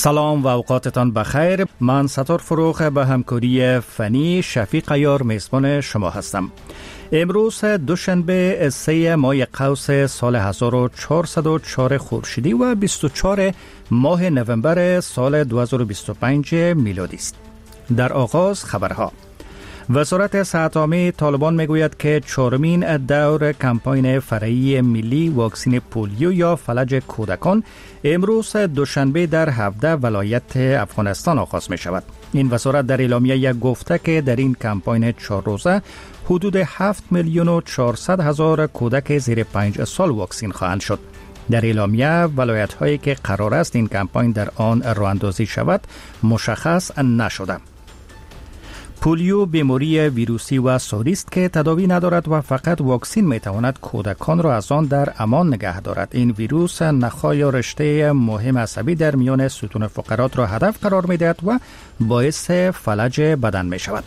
سلام و اوقاتتان بخیر. من ستار فروخ به همکاری فنی شفیق عیار میزبان شما هستم. امروز دوشنبه 3 ماه قوس سال 1404 خورشیدی و 24 ماه نوامبر سال 2025 میلادی است. در آغاز خبرها. وزارت صحت عامه طالبان میگوید که چهارمین دور کمپاین فرعی ملی واکسن پولیو یا فلج کودکان امروز دوشنبه در 17 ولایت افغانستان آغاز می شود. این وزارت در اعلامیه گفته که در این کمپاین 4 روزه حدود 7,400,000 کودک زیر 5 سال واکسن خواهند شد. در اعلامیه ولایت هایی که قرار است این کمپاین در آن راه اندازی شود مشخص نشده. پولیو بیماری ویروسی و ساری است که تداوی ندارد و فقط واکسن میتواند کودکان را از آن در امان نگه دارد. این ویروس نخاع یا رشته مهم عصبی در میان ستون فقرات را هدف قرار میدهد و باعث فلج بدن می شود.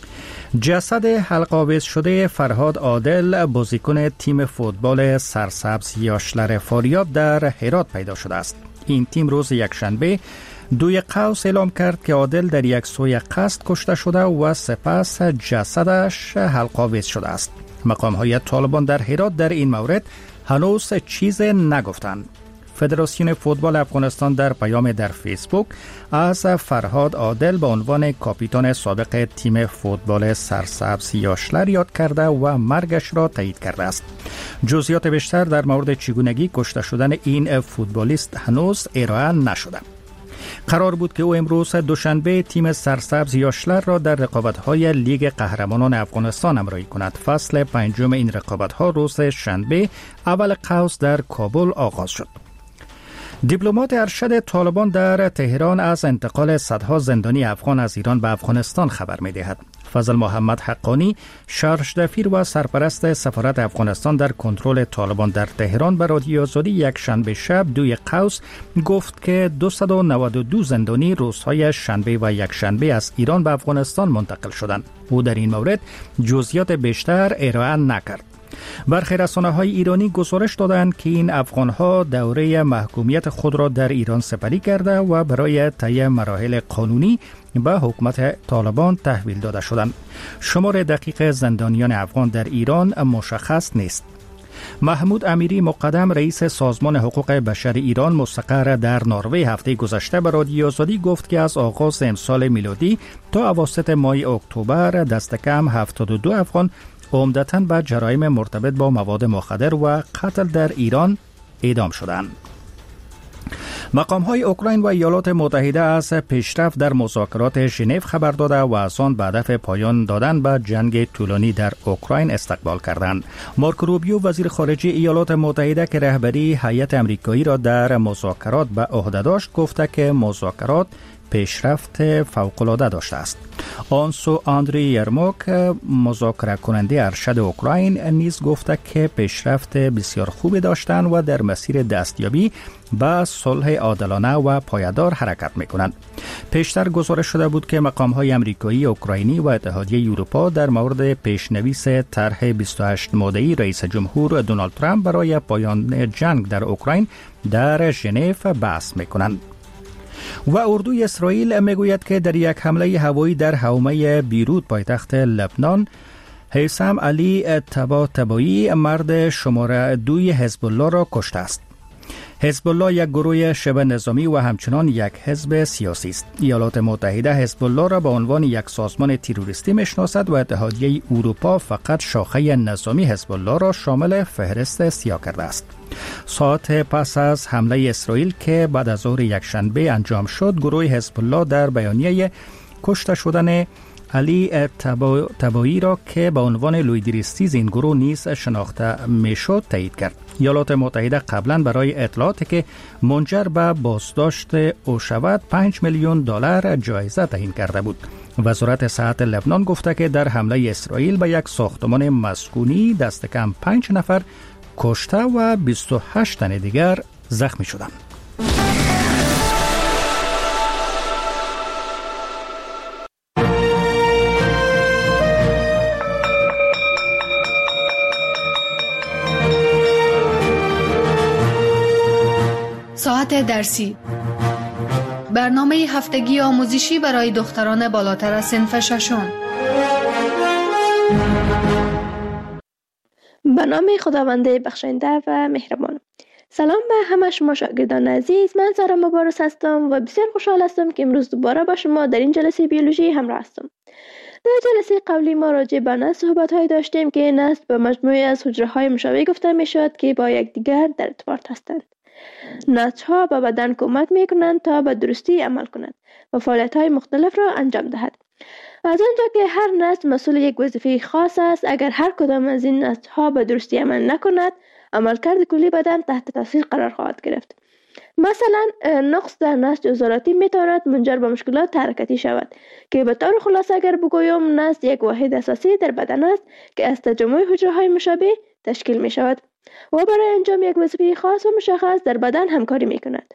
جسد حلق‌آویز شده فرهاد عادل بازیکن تیم فوتبال سرسبز یاشلر فاریاب در هرات پیدا شده است. این تیم روز یکشنبه دوی قوس اعلام کرد که عادل در یک سوی قصد کشته شده و سپس جسدش حلق‌آویز شده است. مقام‌های طالبان در هرات در این مورد هنوز چیز نگفتند. فدراسیون فوتبال افغانستان در پیام در فیسبوک از فرهاد عادل به عنوان کاپیتان سابق تیم فوتبال سرسبز یاشلر یاد کرده و مرگش را تایید کرده است. جزئیات بیشتر در مورد چگونگی کشته شدن این فوتبالیست هنوز ارائه نشده. قرار بود که او امروز دوشنبه تیم سرسبز یاشلر را در رقابت‌های لیگ قهرمانان افغانستان همراهی کند. فصل پنجم این رقابت‌ها روز شنبه اول قوس در کابل آغاز شد. دیپلمات ارشد طالبان در تهران از انتقال صدها زندانی افغان از ایران به افغانستان خبر می‌دهد. فضل محمد حقانی شارژدفیر و سرپرست سفارت افغانستان در کنترل طالبان در تهران به رادیو آزادی یک شنبه شب دوی قوس گفت که 292 زندانی روزهای شنبه و یک شنبه از ایران به افغانستان منتقل شدند. او در این مورد جزئیات بیشتر ارائه نکرد. برخی رسانه‌های ایرانی گزارش دادند که این افغان‌ها دوره محکومیت خود را در ایران سپری کرده و برای طی مراحل قانونی به حکومت طالبان تحویل داده شدند. شمار دقیق زندانیان افغان در ایران مشخص نیست. محمود امیری مقدم رئیس سازمان حقوق بشر ایران مستقر در نروژ هفته گذشته به رادیو آزادی گفت که از آغاز امسال میلادی تا اواسط ماه اکتبر دست کم 72 افغان عمدتاً به جرایم مرتبط با مواد مخدر و قتل در ایران اعدام شدند. مقام‌های اوکراین و ایالات متحده از پیشرفت در مذاکرات ژنو خبر داده و از آن به هدف پایان دادن به جنگ طولانی در اوکراین استقبال کردند. مارکو روبیو وزیر خارجه ایالات متحده که رهبری هیئت آمریکایی را در مذاکرات به عهده داشت گفته که مذاکرات پیشرفت فوق‌العاده داشته است. آنسو آندری یرموک مذاکره کننده ارشد اوکراین نیز گفته که پیشرفت بسیار خوبی داشتند و در مسیر دستیابی به صلح عادلانه و پایدار حرکت می‌کنند. پیشتر گزارش شده بود که مقام‌های آمریکایی، اوکراینی و اتحادیه اروپا در مورد پیشنویس طرح 28 ماده‌ای رئیس جمهور دونالد ترامپ برای پایان جنگ در اوکراین در ژنو بحث می‌کنند. و اردوی اسرائیل میگوید که در یک حمله هوایی در حومه بیروت پایتخت لبنان هیثم علی طباطبایی مرد شماره 2 حزب الله را کشته است. حزب الله یک گروه شبه نظامی و همچنان یک حزب سیاسی است. ایالات متحده حزب الله را به عنوان یک سازمان تروریستی میشناسد و اتحادیه اروپا فقط شاخه نظامی حزب الله را شامل فهرست سیاه کرده است. ساعت پس از حمله اسرائیل که بعد از ظهر یکشنبه انجام شد، گروه حزب الله در بیانیه کشته شدن علی طباطبایی را که به عنوان لویدریستیز این گروه نیز شناخته میشد تایید کرد. ایالات متحده قبلا برای اطلاعاتی که منجر به بازداشت او شود 5 میلیون دلار جایزه تعیین کرده بود. وزارت صحت لبنان گفته که در حمله اسرائیل به یک ساختمان مسکونی دست کم 5 نفر کشته و 28 تن دیگر زخمی شدند. ساعت درسی برنامه هفتگی آموزشی برای دختران بالاتر از صنف ششم. به نام خداوند بخشنده و مهربان. سلام به همه شما شاگردان عزیز. من زارا مبارز هستم و بسیار خوشحال هستم که امروز دوباره با شما در این جلسه بیولوژی همراه هستم. در جلسه قبلی ما راجع به نسل صحبت‌های داشتیم که نسل به مجموعه از حجره‌های مشابه گفته می‌شود که با یکدیگر در ارتباط هستند. نسل‌ها به بدن کمک می‌کنند تا به درستی عمل کند و فعالیت‌های مختلف را انجام دهد. از آنجا که هر نسل مسئول یک وظیفه خاص است، اگر هر کدام از این نسل‌ها به درستی عمل نکند، عملکرد کلی بدن تحت تاثیر قرار خواهد گرفت. مثلا نقص در نسج عضلاتی میتواند منجر به مشکلات حرکتی شود که به طور خلاصه اگر بگویم نسج یک واحد اساسی در بدن است که از تجمع حجره‌های مشابه تشکیل می شود و برای انجام یک وظیفه خاص و مشخص در بدن همکاری می کند.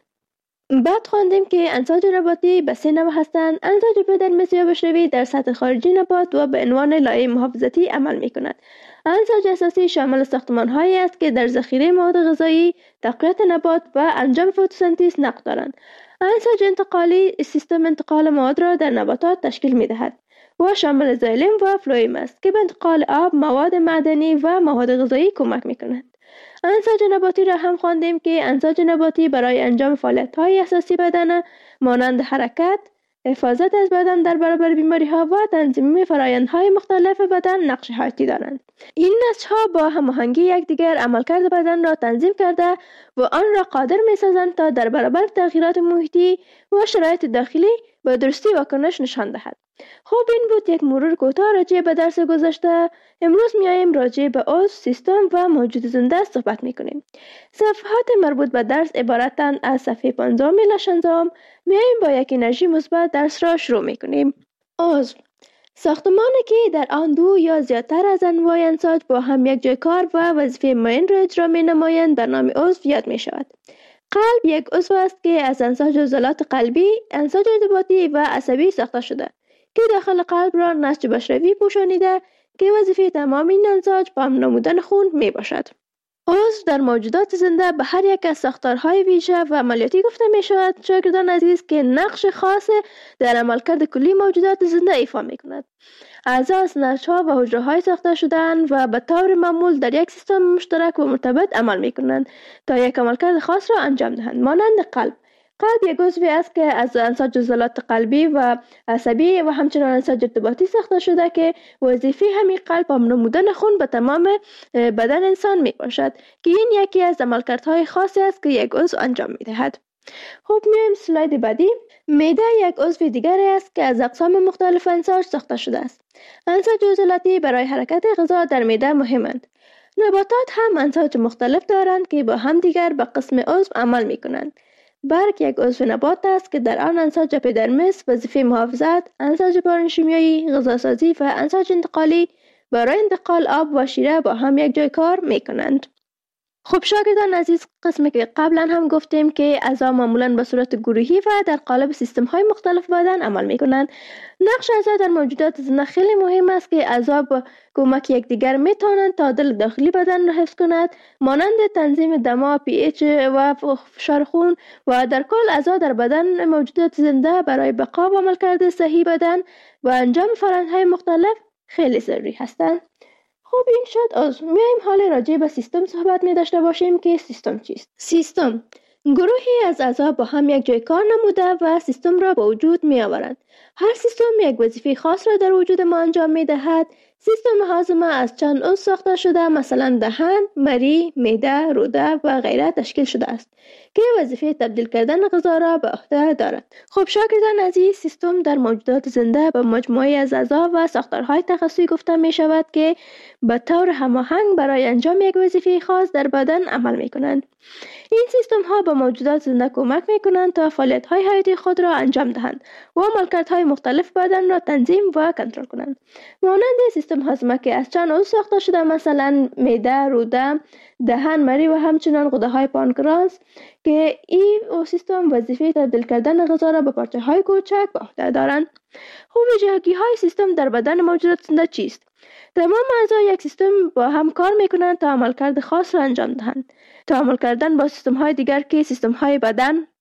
بعد خواندیم که انساج نباتی به 3 نوع هستند. انساج اپیدرمیس یا بشروی در سطح خارجی نبات و به عنوان لایه محافظتی عمل می کند. انساج اساسی شامل ساختمان‌هایی است که در ذخیره مواد غذایی، تقویت نبات و انجام فتوسنتز نقش دارند. انساج انتقالی سیستم انتقال مواد را در نباتات تشکیل می‌دهد و شامل زایلم و فلوئیم است که به انتقال آب، مواد معدنی و مواد غذایی کمک می‌کنند. انساج نباتی را هم خواندیم که انساج نباتی برای انجام فعالیت‌های اساسی بدن مانند حرکت، حفاظت از بدن در برابر بیماری‌ها و تنظیم فرآیندهای مختلف بدن نقش حیاتی دارند. این نسج‌ها با هماهنگی یکدیگر عملکرد بدن را تنظیم کرده و آن را قادر می‌سازند تا در برابر تغییرات محیطی و شرایط داخلی به درستی واکنش نشان دهد. خب این بود یک مرور کوتاه راجع به درس گذشته. امروز میایم راجع به عضو، سیستم و موجود زنده صحبت میکنیم. صفحات مربوط به درس عبارتند از صفحه 5 الی 16. میایم با یک انرژی مثبت درس را شروع میکنیم. عضو ساختمانی که در آن 2 یا زیادتر از انواع انساج با هم یک جای کار و وظیفه معین را اجرا می‌نمایند به نام عضو یاد می‌شود. قلب یک عضو است که از انساج عضلات قلبی، انساج ارتباطی و عصبی ساخته شده که داخل قلب را نسج بشروی پوشانیده که وظیفه تمام این انساج پمپ نمودن خون میباشد. عضو در موجودات زنده به هر یک از ساختارهای ویژه و عملیاتی گفته می شود شاگردان عزیز که نقش خاص در عملکرد کلی موجودات زنده ایفا می کند. اعضا از نسج‌ها و حجره‌های ساخته شده‌اند و به طور معمول در یک سیستم مشترک و مرتبط عمل می کنند تا یک عملکرد خاص را انجام دهند. مانند قلب یک عضوی است که از انساج عضلات قلبی و عصبی و همچنین انساج ارتباطی ساخته شده که وظیفه همین قلب پمپ نمودن خون به تمام بدن انسان می باشد که این یکی از عملکردهای خاصی است که یک عضو انجام می دهد. خب میایم سلاید بعدی. معده یک عضو دیگری است که از اقسام مختلف انساج ساخته شده است. انساج عضلاتی برای حرکت غذا در معده مهمند. نباتات هم انساج مختلف دارند که با هم دیگر به قسم عضو عمل می کنند. برگ یک عضو نبات است که در آن انساج اپیدرمیس وظیفه محافظت، انساج پارنشیمیایی، غذاسازی و انساج انتقالی برای انتقال آب و شیره با هم یک جای کار می کنند. خب شاگردان عزیز، قسمی که قبلا هم گفتیم که اعضا معمولا به صورت گروهی و در قالب سیستم های مختلف بدن عمل می کنند. نقش اعضا در موجودات زنده خیلی مهم است که اعضا با کمک یکدیگر می توانند تعادل داخلی بدن را حفظ کنند، مانند تنظیم دما، pH و فشار خون و در کل اعضا در بدن موجودات زنده برای بقا و عملکرد صحیح بدن و انجام فرآیندهای مختلف خیلی ضروری هستند. خب این شد عضو. میایم حال راجع به سیستم صحبت می داشته باشیم که سیستم چیست؟ سیستم گروهی از اعضا با هم یک جای کار نموده و سیستم را به وجود می آورند. هر سیستم یک وظیفه خاص را در وجود ما انجام می دهد. سیستم هاضمه از چند عضو ساخته شده، مثلا دهن، مری، معده، روده و غیره تشکیل شده است که وظیفه تبدیل کردن غذا را به عهده دارد. خب شاگردان عزیز، سیستم در موجودات زنده به مجموعه از اعضا و ساختارهای تخصصی گفته می شود که به طور هماهنگ برای انجام یک وظیفه خاص در بدن عمل می کنند. این سیستم ها به موجودات زنده کمک می کنند تا فعالیت های حیاتی خود را انجام دهند و عملکردهای مختلف بدن را تنظیم و کنترل کنند. مانند سیستم هاضمه که از چند عضو ساخته شده، مثلا معده، روده، دهن، مری و همچنین غده های پانکراس که این سیستم وظیفه تبدیل کردن غذا را به پارچه های کوچک به عهده دارند. خب ویژگی های سیستم در بدن موجودات زنده چیست؟ تمام اعضا یک سیستم با هم کار میکنند تا عملکرد خاص را انجام دهند. تعامل کردن با سیستم های دیگر که سیستم های بدن،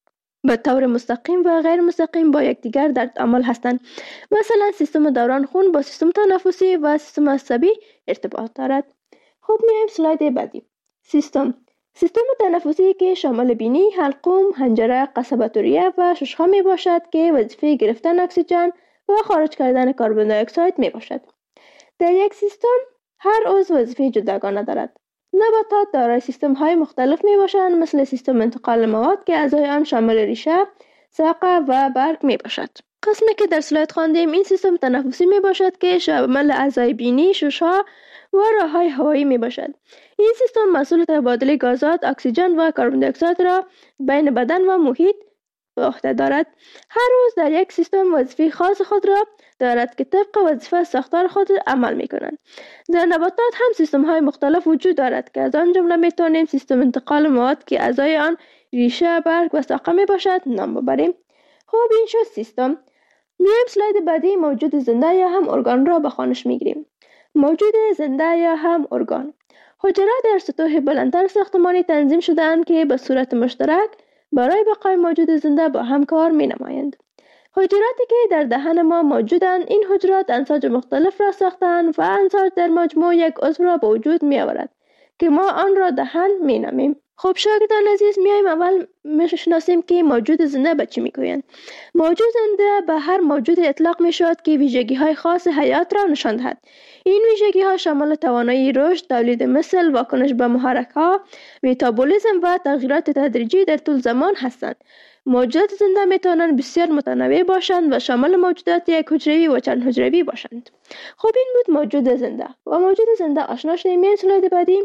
به طور مستقیم و غیر مستقیم با یکدیگر در تعامل هستند. مثلا سیستم دوران خون با سیستم تنفسی و سیستم عصبی ارتباط دارد. خب میایم سلاید بعدی. سیستم تنفسی که شامل بینی، حلقوم، حنجره، قصبه ریه و ششها می باشد که وظیفه گرفتن اکسیژن و خارج کردن کربن دی اکساید می باشد. در یک سیستم هر عضو وظیفه جداگانه دارد. نباتات دارای سیستم های مختلف می باشند، مثل سیستم انتقال مواد که اعضای آن شامل ریشه، ساقه و برگ می باشد. قسمی که در سلاید خواندیم این سیستم تنفسی می باشد که شامل اعضای بینی، ششها و راههای هوایی می باشد. این سیستم مسئول تبادل گازات، اکسیژن و کربن دی اکساید را بین بدن و محیط به عهده دارد. هر عضو در یک سیستم وظیفه خاص خود را دارد که طبق وظیفه ساختار خود عمل می کنند. در نباتات هم سیستم های مختلف وجود دارد که از آن جمله می توانیم سیستم انتقال مواد که اعضای آن ریشه، برگ و ساقه می باشد نام ببریم. خب این شد سیستم. میایم سلاید بعدی موجود زنده یا هم ارگان را به خوانش می گیریم. موجود زنده یا هم ارگان حجرات در سطوح بلندتر ساختمانی تنظیم شده‌اند که به صورت مشترک برای بقای موجود زنده با هم کار می نمایند. حجراتی که در دهن ما موجودند، این حجرات انساج مختلف را ساختند و انساج در مجموع یک عضو را به وجود می آورد که ما آن را دهن می نامیم. خب شاگردان عزیز، میایم اول میشناسیم که موجود زنده به چی میگویند. موجود زنده به هر موجود اطلاق میشود که ویژگی های خاص حیات را نشان دهد. این ویژگی ها شامل توانایی رشد، تولید مثل، واکنش به محرک ها، متابولیسم و تغییرات تدریجی در طول زمان هستند. موجودات زنده میتوانند بسیار متنوع باشند و شامل موجودات یک حجروی و چند حجروی باشند. خب این بود موجود زنده. و موجود زنده آشنا شدیم. میایم سلاید بعدی.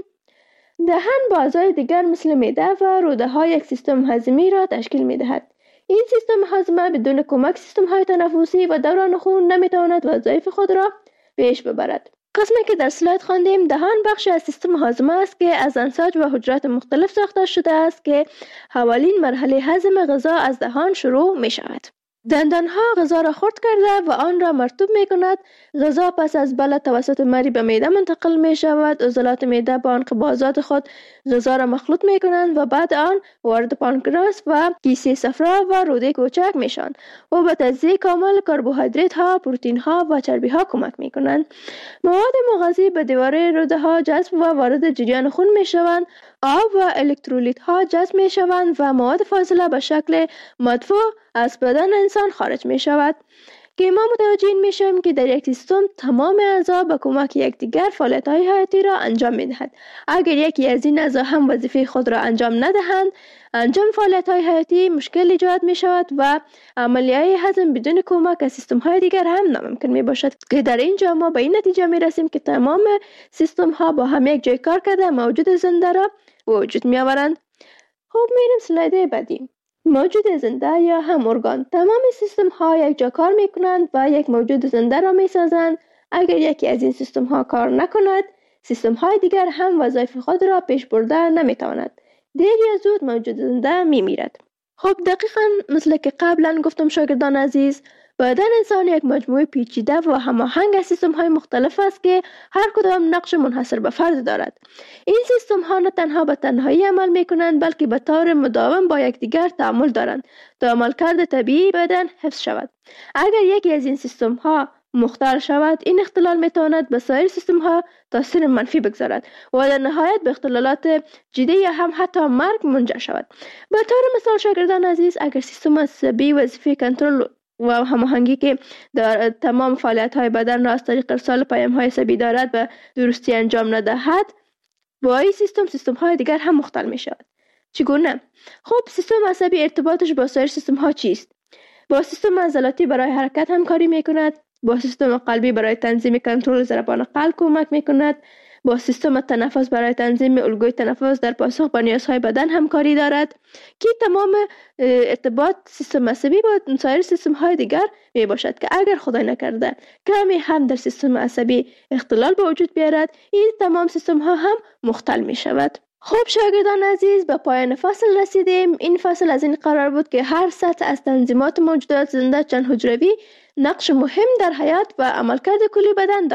دهن با اعضای دیگر مثل معده و روده ها یک سیستم هضمی را تشکیل می دهد. این سیستم هضم بدون کمک سیستم های تنفسی و دوران خون نمی تواند وظایف خود را پیش ببرد. قسمی که در سلاید خواندیم دهان بخشی از سیستم هضم است که از انساج و حجرات مختلف ساخته شده است که حوالین مرحله هضم غذا از دهان شروع می شود. دندانها غذا را خرد کرده و آن را مرطوب می کند. غذا پس از بلع توسط مری به معده منتقل می شود. عضلات معده با انقباضات خود غذا را مخلوط می کنند و بعد آن وارد پانکراس و کیسه صفرا و روده کوچک می شوند و به تجزیه کامل کربوهیدرات ها، پروتئین ها و چربی ها کمک می کنند. مواد مغذی به دیواره روده ها جذب و وارد جریان خون می شوند. آب و الکترولیت ها جذب می شوند و مواد فاضله به شکل مدفوع از بدن انسان خارج می شود که ما متوجه می شویم که در یک سیستم تمام اعضا به کمک یکدیگر فعالیت های حیاتی را انجام می دهند. اگر یکی از این اعضا هم وظیفه خود را انجام ندهند، انجام فعالیت های حیاتی مشکل ایجاد می شود و عملیه هضم بدون کمک از سیستم های دیگر هم ناممکن می باشد که در اینجا ما به این نتیجه می رسیم که تمام سیستم ها با هم یک جای کار کرده موجود زنده را وجود می آورند. خب میریم سلاید بعدی. موجود زنده یا هم ارگان تمام سیستم ها یک جا کار می کنند و یک موجود زنده را می سازند. اگر یکی از این سیستم ها کار نکند، سیستم های دیگر هم وظایف خود را پیش برده نمی تواند. دیر یا زود موجود زنده می میرد. خب دقیقاً مثل که قبلا گفتم شاگردان عزیز، بدن انسان یک مجموعه پیچیده و هماهنگ از سیستم های مختلف است که هر کدام نقش منحصر به فرد دارد. این سیستم ها نه تنها به تنهایی عمل می کنند بلکه به طور مداوم با یکدیگر تعامل دارند تا عملکرد طبیعی بدن حفظ شود. اگر یکی از این سیستم ها مختل شود، این اختلال می تواند به سایر سیستم ها تاثیر منفی بگذارد و در نهایت به اختلالات جدی یا هم حتی مرگ منجر شود. به طور مثال شاگردان عزیز، اگر سیستم عصبی وظیفه کنترل و هماهنگی که در تمام فعالیت های بدن را از طریق ارسال پیام های عصبی دارد و درستی انجام ندهد، با این سیستم های دیگر هم مختل می شود. چگونه؟ خب سیستم عصبی ارتباطش با سایر سیستم ها چیست؟ با سیستم عضلاتی برای حرکت همکاری می کند، با سیستم قلبی برای تنظیم کنترل ضربان قلب کمک می کند، با سیستم تنفس برای تنظیم الگوی تنفس در پاسخ به نیازهای بدن همکاری دارد که تمام ارتباط سیستم عصبی با سایر سیستم های دیگر می باشد که اگر خدای نکرده کمی هم در سیستم عصبی اختلال به وجود بیارد، این تمام سیستم ها هم مختل می شود. خب شاگردان عزیز، به پایان فصل رسیدیم. این فصل از این قرار بود که هر سطح از تنظیمات موجودات زنده چند حجروی نقش مهم در حیات و عملکرد کلی بدن دارد.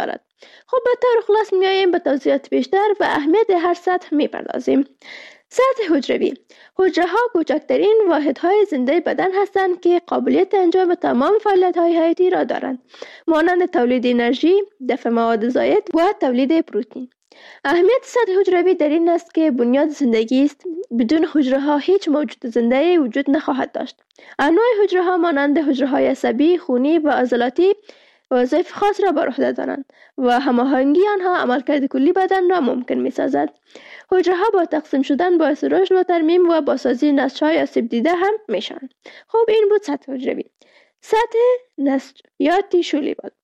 خب به طور خلاص میاییم به توضیحات بیشتر و اهمیت هر سطح میپردازیم. سطح حجروی. حجره ها کوچکترین واحدهای زنده بدن هستند که قابلیت انجام تمام فعالیت‌های حیاتی را دارند، مانند تولید انرژی، دفع مواد زائد و تولید پروتئین. اهمیت سطح حجروی در این است که بنیاد زندگی است. بدون حجره ها هیچ موجود زنده وجود نخواهد داشت. انواع حجره ها مانند حجره های عصبی، خونی و عضلاتی وظایف خاص را بر عهده دارند و هماهنگی آنها عملکرد کلی بدن را ممکن می‌سازد. حجره ها با تقسیم شدن باعث رشد و ترمیم و بازسازی نسج‌های آسیب دیده هم میشوند. خب این بود سطح حجروی. سطح نسجیاتی شولی بود.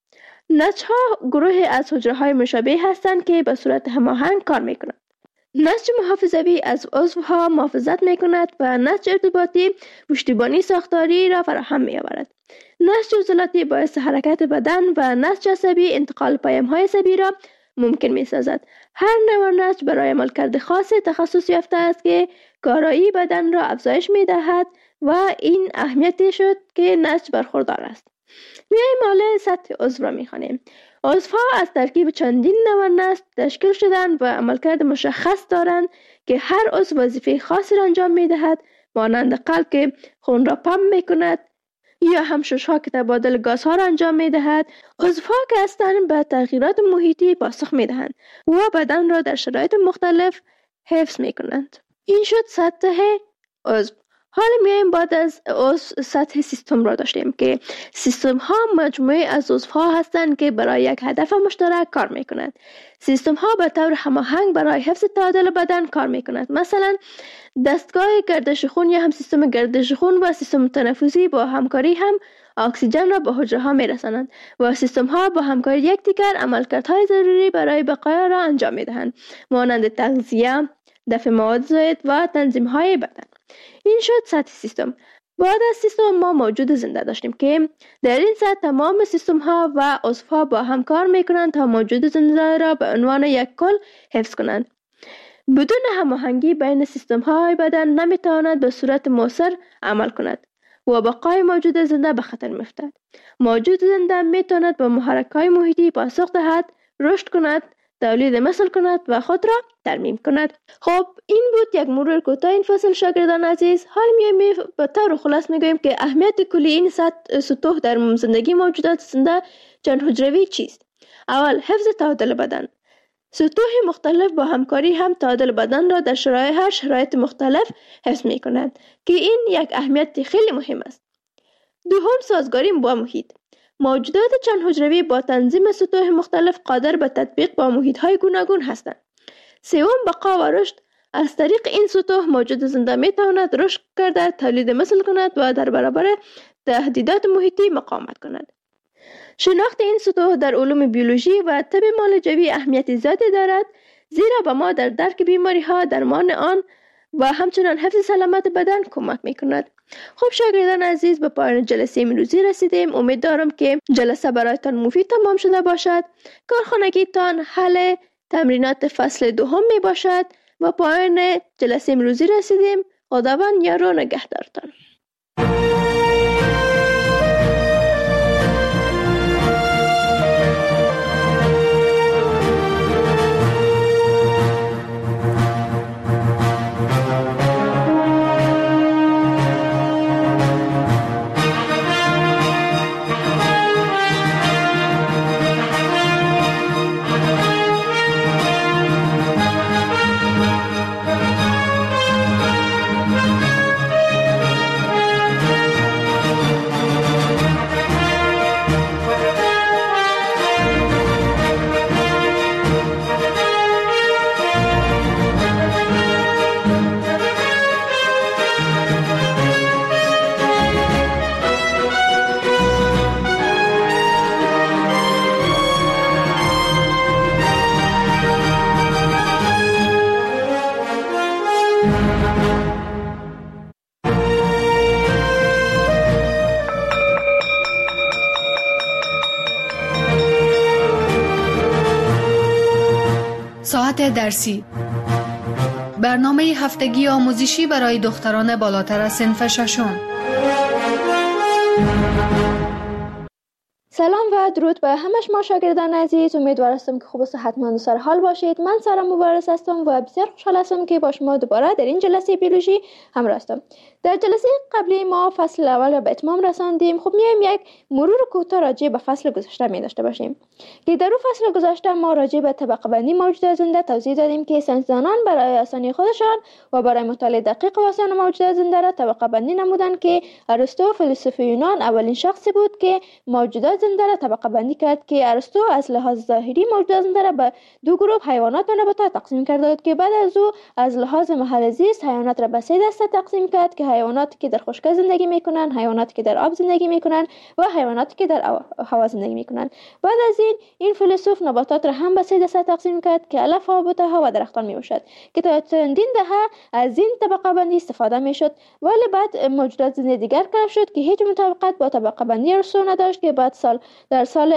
نسج‌ها گروهی از حجره‌های مشابه هستند که به صورت هماهنگ کار می‌کنند. نسج محافظوی از عضوها محافظت می‌کند و نسج ارتباطی پشتیبانی ساختاری را فراهم می‌آورد. نسج عضلاتی باعث حرکت بدن و نسج عصبی انتقال پیام‌های عصبی را ممکن می‌سازد. هر نوع نسج برای عملکرد خاص تخصص یافته است که کارایی بدن را افزایش می‌دهد و این اهمیتی شد که نسج برخوردار است. میایم حالا سطح عضو را می‌خوانیم. عضوها از ترکیب چندین نوع نسج تشکیل شدند و عملکرد مشخص دارند که هر عضو وظیفه خاصی را انجام می‌دهد، مانند قلب که خون را پمپ می‌کند یا همشش‌ها که تبادل گازها را انجام می‌دهد. عضوها که هستند به تغییرات محیطی پاسخ می‌دهند و بدن را در شرایط مختلف حفظ می‌کنند. این شد سطح عضو. حالا میایم بعد از عضو سطح سیستم را داشتیم که سیستم ها مجموعه از عضوها هستند که برای یک هدف مشترک کار میکنند. سیستم ها به طور هماهنگ برای حفظ تعادل بدن کار میکنند. مثلا دستگاه گردش خون یا هم سیستم گردش خون و سیستم تنفسی با همکاری هم اکسیژن را به حجره ها میرسانند و سیستم ها با همکاری یکدیگر عملکردهای ضروری برای بقا را انجام میدهند، مانند تغذیه، دفع مواد زائد و تنظیم های بدن. این شد سطح سیستم. بعد از سیستم ما موجود زنده داشتیم که در این سطح تمام سیستم ها و عضوها با هم کار میکنند تا موجود زنده را به عنوان یک کل حفظ کنند. بدون هماهنگی بین سیستم های بدن نمیتواند به صورت مؤثر عمل کند و بقای موجود زنده به خطر میفتد. موجود زنده میتواند به محرک‌های محیطی پاسخ دهد، رشد کند، تولید مثل کند و خود را ترمیم کند. خب این بود یک مرور کوتاه این فصل شاگردان عزیز. حال میایم به طور خلاص میگوییم که اهمیت کلی این سطوح در زندگی موجودات زنده چند حجروی چیست. اول، حفظ تعادل بدن. سطوح مختلف با همکاری هم تعادل بدن را در شرایط مختلف حفظ میکنند که این یک اهمیت خیلی مهم است. دوم، سازگاری با محیط. موجودات چند حجروی با تنظیم سطوح مختلف قادر به تطبیق با محیط‌های گوناگون هستند. سوم، بقا و رشد. از طریق این سطوح موجود زنده میتواند رشد کرده، تولید مثل کند و در برابر تهدیدات محیطی مقاومت کند. شناخت این سطوح در علوم بیولوژی و طب معالجوی اهمیت زیادی دارد، زیرا به ما در درک بیماری‌ها، درمان آن و همچنان حفظ سلامت بدن کمک میکند. خب شاگردان عزیز، به پایان جلسه امروزی رسیدیم. امیدوارم که جلسه برایتان مفید تمام شده باشد. کارخانگیتان حل تمرینات فصل دوم می باشد و پایان جلسه امروزی رسیدیم. خداوند یار و نگهدارتان. ساعت درسی، برنامه هفتگی آموزشی برای دختران بالاتر از صنف ششم. سلام و درود به همه شما شاگردان عزیز. امیدوار هستم که خوب و صحتمند و سر حال باشید. من سارا مبارز هستم و بسیار خوشحال هستم که با شما دوباره در این جلسه بیولوژی همراه هستم. در جلسه قبلی ما فصل اول را به اتمام رساندیم. خب میایم یک مرور کوتاه راجع به فصل گذشته می داشته باشیم که در اون فصل گذشته ما راجع به طبقه بندی موجودات زنده توضیح دادیم که ساینسدانان برای آسانی خودشان و برای مطالعه دقیق و آسان موجودات زنده را طبقه بندی نمودند که ارسطو فیلسوف یونان اولین شخصی بود که موجودات زنده را طبقه بندی کرد که ارسطو از لحاظ ظاهری موجودات زنده را به دو گروه حیوانات و نباتات تقسیم کرده بود که بعد از او از لحاظ محل زیست حیوانات را به سه دسته تقسیم کرد که حیواناتی که در خشکی زندگی میکنند، حیواناتی که در آب زندگی میکنند و حیواناتی که در هوا زندگی میکنند. بعد از این فیلسوف نباتات را هم به سه دسته تقسیم کرد که علف ها، بوته و درختان میباشد که تا چندین دهه از این طبقه بندی استفاده میشد، ولی بعد موجودات زنده دیگر کشف شد که هیچ مطابقت با طبقه بندی ارسطو نداشت که بعد در سال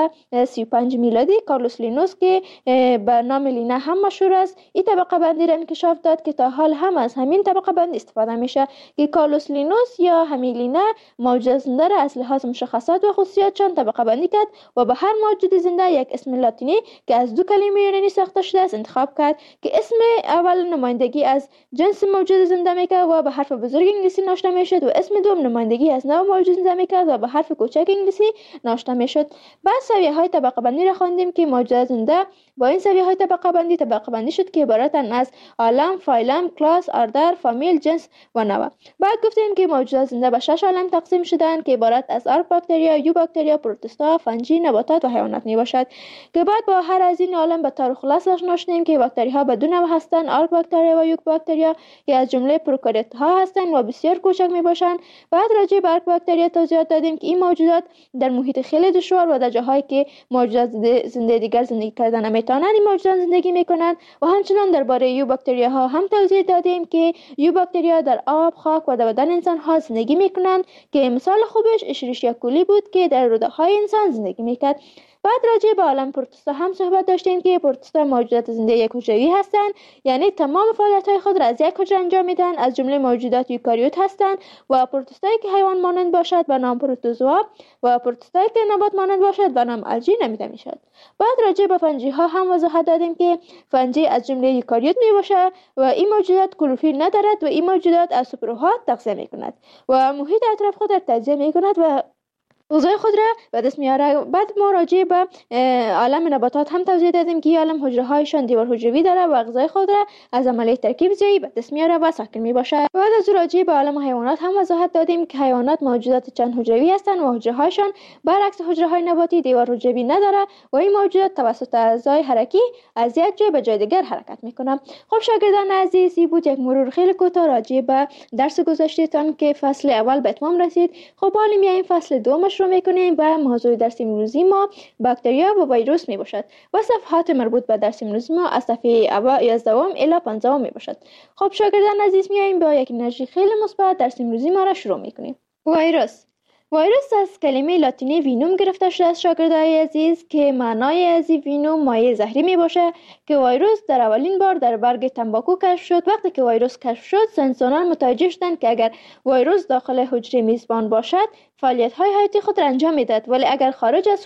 1735 میلادی کارلوس لینوس که به نام لینا هم مشهور است این طبقه بندی را انکشاف داد که تا حال هم از همین طبقه بندی استفاده میشه که کارلوس لینوس یا همین لینا موجودات زنده را از لحاظ مشخصات و خصوصیاتشان طبقه بندی کرد و به هر موجود زنده یک اسم لاتینی که از دو کلمه یونانی ساخته شده است انتخاب کرد که اسم اول نمایندگی از جنس موجود زنده میکرد و به حرف بزرگ انگلیسی نوشته میشد و اسم دوم نمایندگی از نوع موجود زنده میکرد و به حرف کوچک انگلیسی نوشته میشد. بعد سویه‌های طبقه بندی را خواندیم که موجودات زنده با این سویه‌های طبقه بندی شد که عبارتند از عالم، فایلم، کلاس، اردر، فامیل، جنس و نوع. بعد گفتیم که موجودات زنده به 6 عالم تقسیم شدند که عبارت از آرک باکتریا، یو باکتریا، پروتوستا، فنجی، نباتات و حیوانات میباشد که بعد با هر از این عالم به طور خلاصه آشنا شدیم که باکتری ها به دو نوع هستند، آرک باکتریا و یو باکتریا که از جمله پروکاریوت ها هستند و بسیار کوچک میباشند. بعد راجع به آرک باکتریا توضیحات دادیم که این موجودات در محیط خیلی دشوار و در جاهایی که موجودات زنده دیگر زندگی کردن نمیتونند این موجودات زندگی میکنند و همچنان درباره یو باکتریا ها هم توضیح دادیم که یو باکتریا در آب، خاک و در بدن انسان ها زندگی میکنند که مثال خوبش اشریشیا کولی بود که در روده های انسان زندگی میکرد. بعد راجع به عالم پروتوستا هم صحبت داشتیم که پروتوستا موجودات زنده یک حجروی هستند، یعنی تمام فعالیت‌های خود را از یک حجره انجام میدن، از جمله موجودات یوکاریوت هستند و پروتوستایی که حیوان مانند باشد به نام پروتوزوا و پروتوستایی که نبات مانند باشد به نام الژی نامیده میشد. بعد راجع به فنجی ها هم وضاحت دادیم که فنجی از جمله یوکاریوت میباشد و این موجودات کلروفیل ندارد و این موجودات از سوپرها تغذیه میکند و محیط اطراف خود را تجزیه میکند و غذای خود را به دست میاره. بعد ما راجع به عالم نباتات هم توضیح دادیم که عالم حجره هایشان دیوار حجروی داره و غذای خود را از عملیه ترکیب زیایی به دست میاره و ساکن میباشه. بعد از راجع به عالم حیوانات هم وضاحت دادیم که حیوانات موجودات چند حجروی هستند و حجره هایشان برعکس حجره های نباتی دیوار حجروی نداره و این موجودات توسط اعضای حرکی از یک جای به جای دیگر حرکت میکنه. خب شاگردان عزیز، این بود یک مرور خیلی کوتاه راجع به درس گذشتهتان که فصل اول به اتمام رسید. خب حالا میایم فصل دومش رو میکنیم و موضوع درس امروزی ما باکتریا و ویروس می باشد و صفحات مربوط به درس امروزی ما از صفحه 11 الی 15 می باشد. خب شاگردان عزیز، میایم با یک انرژی خیلی مثبت درس امروزی ما را شروع میکنیم. ویروس از کلمه لاتینی وینوم گرفته شده است شاگردای عزیز که معنای از وینوم مایع زهری می باشه که ویروس در اولین بار در برگ تنباکو کشف شد. وقتی که ویروس کشف شد ساینسدانان متوجه شدند که اگر ویروس داخل حجره میزبان باشد فعالیت های حیاتی خود را انجام میدهد، ولی اگر خارج از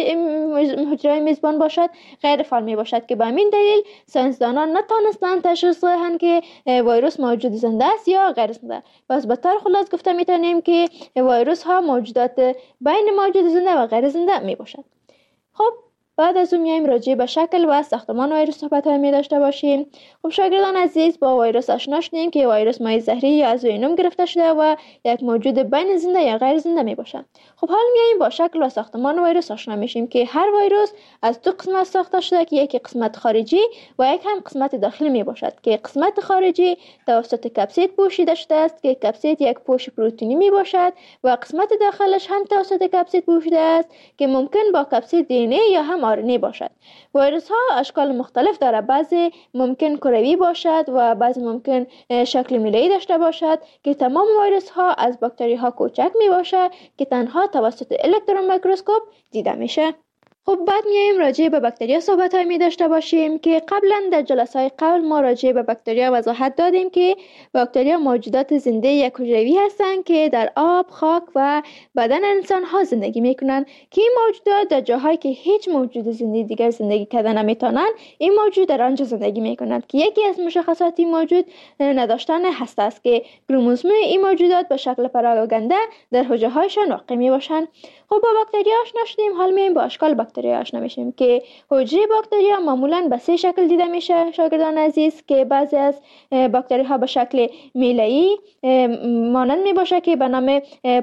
حجره میزبان باشد غیر فعال می باشد که به همین دلیل ساینسدانان نتوانستند تشخیص دهند که ویروس موجود زنده است یا غیر زنده. پس به طور خلاص گفته میتونیم که ویروس ها موجودات بین موجود زنده و غیر زنده می باشد. خب بعد از اون میایم راجع به شکل و ساختمان ویروس صحبت‌های می داشته باشیم. خب شاگردان عزیز، با ویروس آشنا شدیم که ویروس مایع زهری یا از وینوم گرفته شده و یک موجود بین زنده یا غیر زنده می باشد. خب حالا میایم با شکل و ساختمان ویروس آشنا میشیم که هر ویروس از دو قسمت ساخته شده که یک قسمت خارجی و یک هم قسمت داخلی می باشد که قسمت خارجی توسط کپسید پوشیده شده است که کپسید یک پوش پروتئینی می باشد و قسمت داخلش هم توسط کپسید پوشیده است که ممکن با کپسید دی ان ای یا هم آر ان ای باشد. ویروس ها اشکال مختلف داره، بعضی ممکن کروی باشد و بعضی ممکن شکل میله‌ای داشته باشد که تمام ویروس ها از باکتری ها کوچک می باشد که تنها توسط الکترون میکروسکوپ دیده میشه. خب بعد میایم راجع به باکتریا صحبت های می داشته باشیم که قبلا در جلسه های قبل ما راجع به باکتریا وضاحت دادیم که باکتریا موجودات زنده یک حجروی هستند که در آب، خاک و بدن انسان ها زندگی میکنند که این موجودات در جاهایی که هیچ موجود زنده دیگر زندگی کردن نمیتونند این موجود در آنجا زندگی میکنند که یکی از مشخصات این موجود نداشتن هسته است که کروموزوم این موجودات به شکل پراگنده در حجره هایشان واقع می باشند. خب با باکتریا آشنا شدیم، حال میایم با اشکال باکتریا آشنا میشیم که حجره باکتریا معمولا به 3 شکل دیده میشه شاگردان عزیز، که بعضی از باکتری ها به شکل میله‌ای مانند می باشه که به نام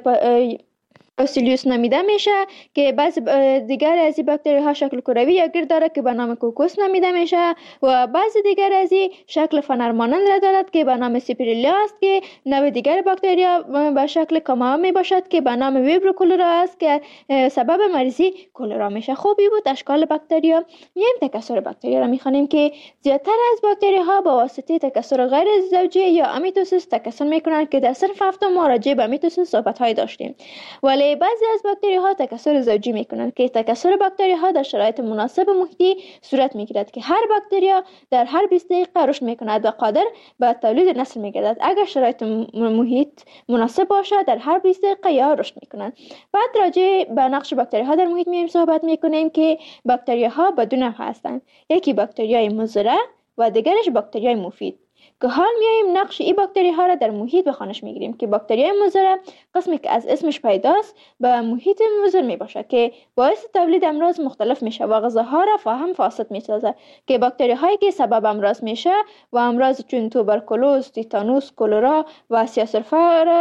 باسیلیوس نامیده میشه، که بعضی دیگر از این باکتری ها شکل کروی یا گرد داره که به نام کوکوس نامیده میشه و بعضی دیگر از این شکل فنر مانند را دارد که به نام سیپریلیا است، که نوع دیگر باکتریا به شکل کاما می باشد که به نام ویبرو کولرا است که سبب مریضی کولرا میشه. خوبی بود اشکال باکتریا. میایم تکثر باکتریا را میخوانیم که زیادتر از باکتری ها با واسطه تکثر غیر زوجی یا امیتوسیس تکثر میکنند که در صنف هفتم ما راجع به امیتوسیس صحبت های داشتیم. ولی بعضی از باکتری ها تکثر زوجی میکنند که تکثر باکتری ها در شرایط مناسب محیطی صورت میگیرد که هر باکتریا در هر 20 دقیقه رشد میکند و قادر به تولید نسل میگردد اگر شرایط محیط مناسب باشد. در هر 20 دقیقه یا رشد میکنند. بعد راجع به نقش باکتری ها در محیط میایم صحبت میکنیم که باکتری ها به 2 نوع هستند، یکی باکتریای مضر و دیگرش باکتریای مفید، که حال میایم نقش این باکتری ها را در محیط به خوانش میگیریم که باکتریای مضر قسمی که از اسمش پیداست به محیط مضر میباشه که باعث تولید امراض مختلف میشه و غذاها را فاهم فاسد میسازه، که باکتری هایی که سبب امراض میشه و امراض چون توبرکولوز، تیتانوس، کولرا و سیاه‌سرفه را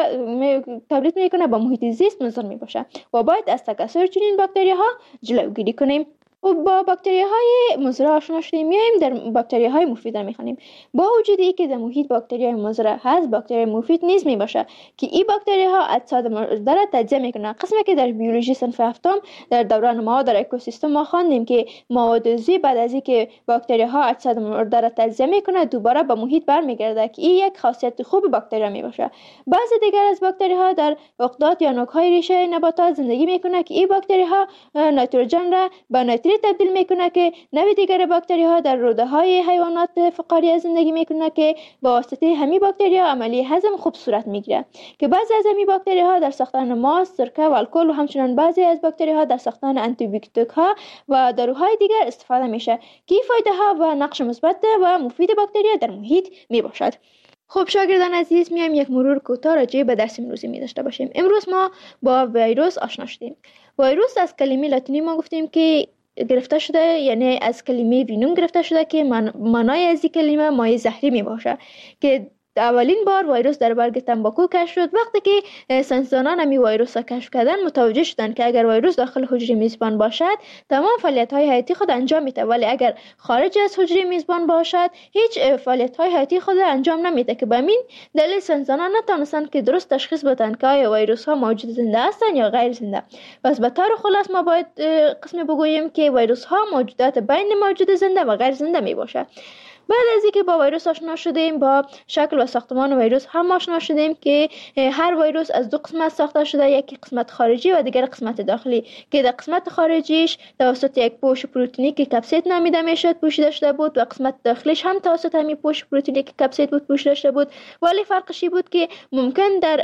تولید میکنه به محیط زیست مضر میباشه و باید از تکثر چنین باکتری ها جلوگیری کنیم. و با باکتری های مضر آشنا شدیم. میایم در باکتری های مفید میخوانیم. با وجود اینکه در محیط باکتری های مضر هست، باکتری مفید نیز میباشه که این باکتری ها اجساد مرده را تجزیه میکنن. قسمی که در بیولوژی صنف هفتم در دوران ما در اکوسیستم ما خواندیم که مواد عضوی بعد از اینکه باکتری ها اجساد مرده را تجزیه میکنه دوباره به محیط برمیگرده که این یک خاصیت خوب باکتری میباشه. بعضی دیگر از باکتری ها در عقدات یا نوک های ریشه نباتات زندگی میکنه که این باکتری ها نیتروژن را به نیتریت تبدیل میکنه که نوع دیگر باکتری ها در روده های حیوانات فقاریه زندگی میکنه که با واسطه همین باکتری ها عملی هضم خوب صورت میگیره، که بعضی از همین باکتری ها در ساختن ماست، سرکه و الکل و همچنین بعضی از باکتری ها در ساختن آنتی بیوتیک ها و داروهای دیگر استفاده میشه که فایده ها و نقش مثبت و مفید باکتری در محیط میباشد. خب شاگردان عزیز، میایم یک مرور کوتاه راجع به درس امروزی می داشته باشیم. امروز ما با ویروس آشنا شدیم. ویروس از کلمه لاتینی ما گفتیم که گرفته شده، یعنی از کلمه وینوم گرفته شده که معنای از این کلمه مایع زهری می باشه، که اولین بار ویروس در برگ تنباکو کشف شد. وقتی که ساینسدانان همی ویروس را کشف کردن متوجه شدند که اگر ویروس داخل حجره میزبان باشد تمام فعالیت‌های حیاتی خود انجام میده، ولی اگر خارج از حجره میزبان باشد هیچ فعالیت‌های حیاتی خود انجام نمیده، که به همین دلیل ساینسدانان نتونستند که درست تشخیص بدن که آیا ویروس‌ها موجود زنده هستند یا غیر زنده. پس به طور خلاص ما باید قسمی بگوییم که ویروس‌ها موجودات بین موجود زنده و غیر زنده میباشد. بعد از اینکه با ویروس آشنا شدیم، با شکل و ساختمان ویروس هم آشنا شدیم که هر ویروس از 2 قسمت ساخته شده، یکی قسمت خارجی و دیگر قسمت داخلی، که در قسمت خارجیش توسط یک پوش پروتئینی که کپسید نامیده میشد پوشیده شده بود و قسمت داخلیش هم توسط همین پوش پروتئینی که کپسید بود پوشیده شده بود. ولی فرقش بود که ممکن در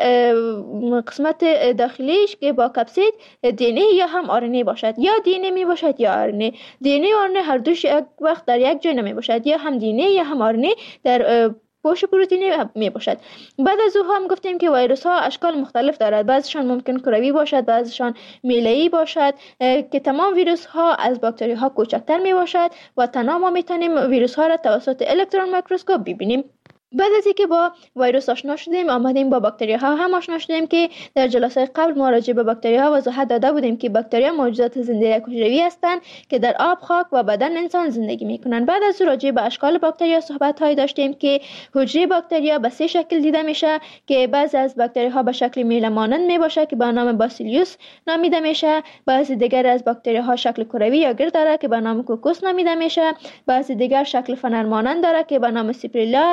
قسمت داخلیش که با کپسید دی ان ای یا هم آر ان ای باشد، یا دی ان ای می باشد یا آر ان ای. دی ان ای و آر ان ای هر دوش یک وقت در یک جای نمی باشد، یا هم دی ان ای یا هم آر ان ای در پوش پروتئینی می باشد. بعد از او هم گفتیم که ویروس ها اشکال مختلف دارد، بعضیشان ممکن کروی باشد، بعضیشان میله‌ای باشد، که تمام ویروس ها از باکتری ها کوچکتر می باشد و تنها ما میتونیم ویروس ها را توسط الکترون میکروسکوپ ببینیم. بعد از اینکه با ویروس آشنا شدیم آمدیم با باکتری ها هم آشنا شدیم که در جلسه قبل ما راجع به باکتری ها وضاحت داده بودیم که باکتری ها موجودات زنده حجروی هستند که در آب، خاک و بدن انسان زندگی میکنند. بعد از راجع به اشکال باکتری ها صحبت های داشتیم که حجره باکتری ها به 3 شکل دیده میشه، که بعضی از باکتری ها به شکل میله مانند می باشه که به نام باسیلیوس نامیده میشه، بعضی دیگر از باکتری ها شکل کروی یا گرد داره که به نام کوکوس نامیده میشه، بعضی دیگر شکل فنر مانند داره که به نام سیپریلا است،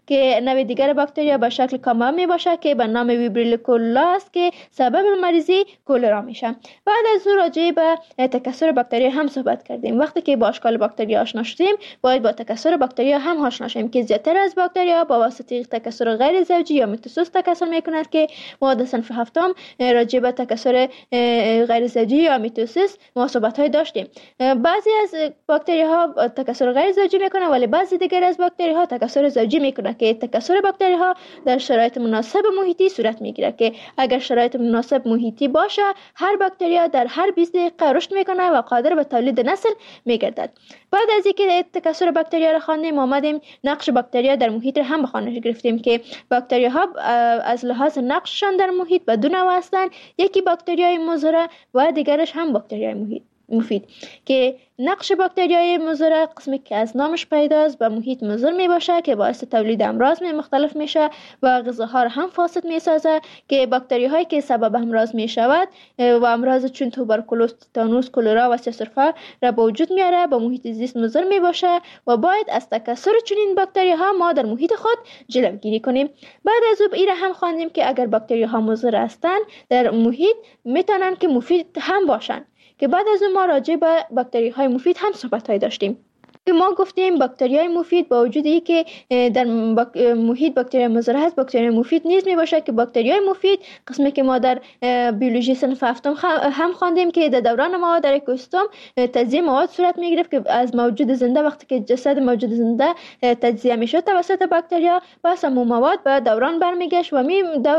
که نوع دیگر باکتریا به شکل کامل می باشه که به نام ویبریل کولولا است که سبب مریضی کولرا میشه. بعد از او راجع به تکثر باکتریا هم صحبت کردیم. وقتی که با اشکال باکتریا آشنا شدیم باید با تکثر باکتریا هم آشنا شیم که زیاتر از باکتریا با واسطه تکثر غیر زوجی یا میتوسیس تکثر میکند که ما در صنف هفتم راجع به تکثر غیر زوجی یا میتوسیس ما صحبت های داشتیم. بعضی از باکتریا ها تکثر غیر زوجی میکنه ولی بعضی دیگر از باکتریا ها تکثر زوجی میکنه که تکثر باکتریا ها در شرایط مناسب محیطی صورت میگیره که اگر شرایط مناسب محیطی باشه هر باکتریا در هر 20 دقیقه رشد میکنه و قادر به تولید نسل میگردد. بعد از اینکه تکثر باکتریا را خواندیم آمدیم نقش باکتریا در محیط را هم به خوانش گرفتیم که باکتریا ها از لحاظ نقششان در محیط به دو نوع هستند. یکی باکتریای مضر و دیگرش هم باکتریای مفید که نقش باکتریای مضر قسمی که از نامش پیداست به محیط مضر می باشه که باعث تولید امراض مختلف میشه و غذاها را هم فاسد می سازه که باکتری هایی که سبب امراض می شود و امراض چون توبرکولوز، تتانوس، کولرا و سرفه را به وجود میاره به محیط زیست مضر می باشه و باید از تکثر چنین باکتری ها ما در محیط خود جلوگیری کنیم. بعد از او این هم خواندیم که اگر باکتری ها مضر هستند در محیط میتونن که مفید هم باشن که بعد از اون ما راجع به باکتری های مفید هم صحبت های داشتیم که ما گفتیم باکتری های مفید با وجود ای که در محیط باکتری مضر هست باکتری مفید نیز می باشه که باکتری های مفید قسمی که ما در بیولوژی صنف هفتم هم خواندیم که در دوران ما در اکوسیستم تجزیه مواد صورت می گرفت که از موجود زنده وقتی که جسد موجود زنده تجزیه می شد توسط باکتریا و سموم مواد به دوران برمیگشت و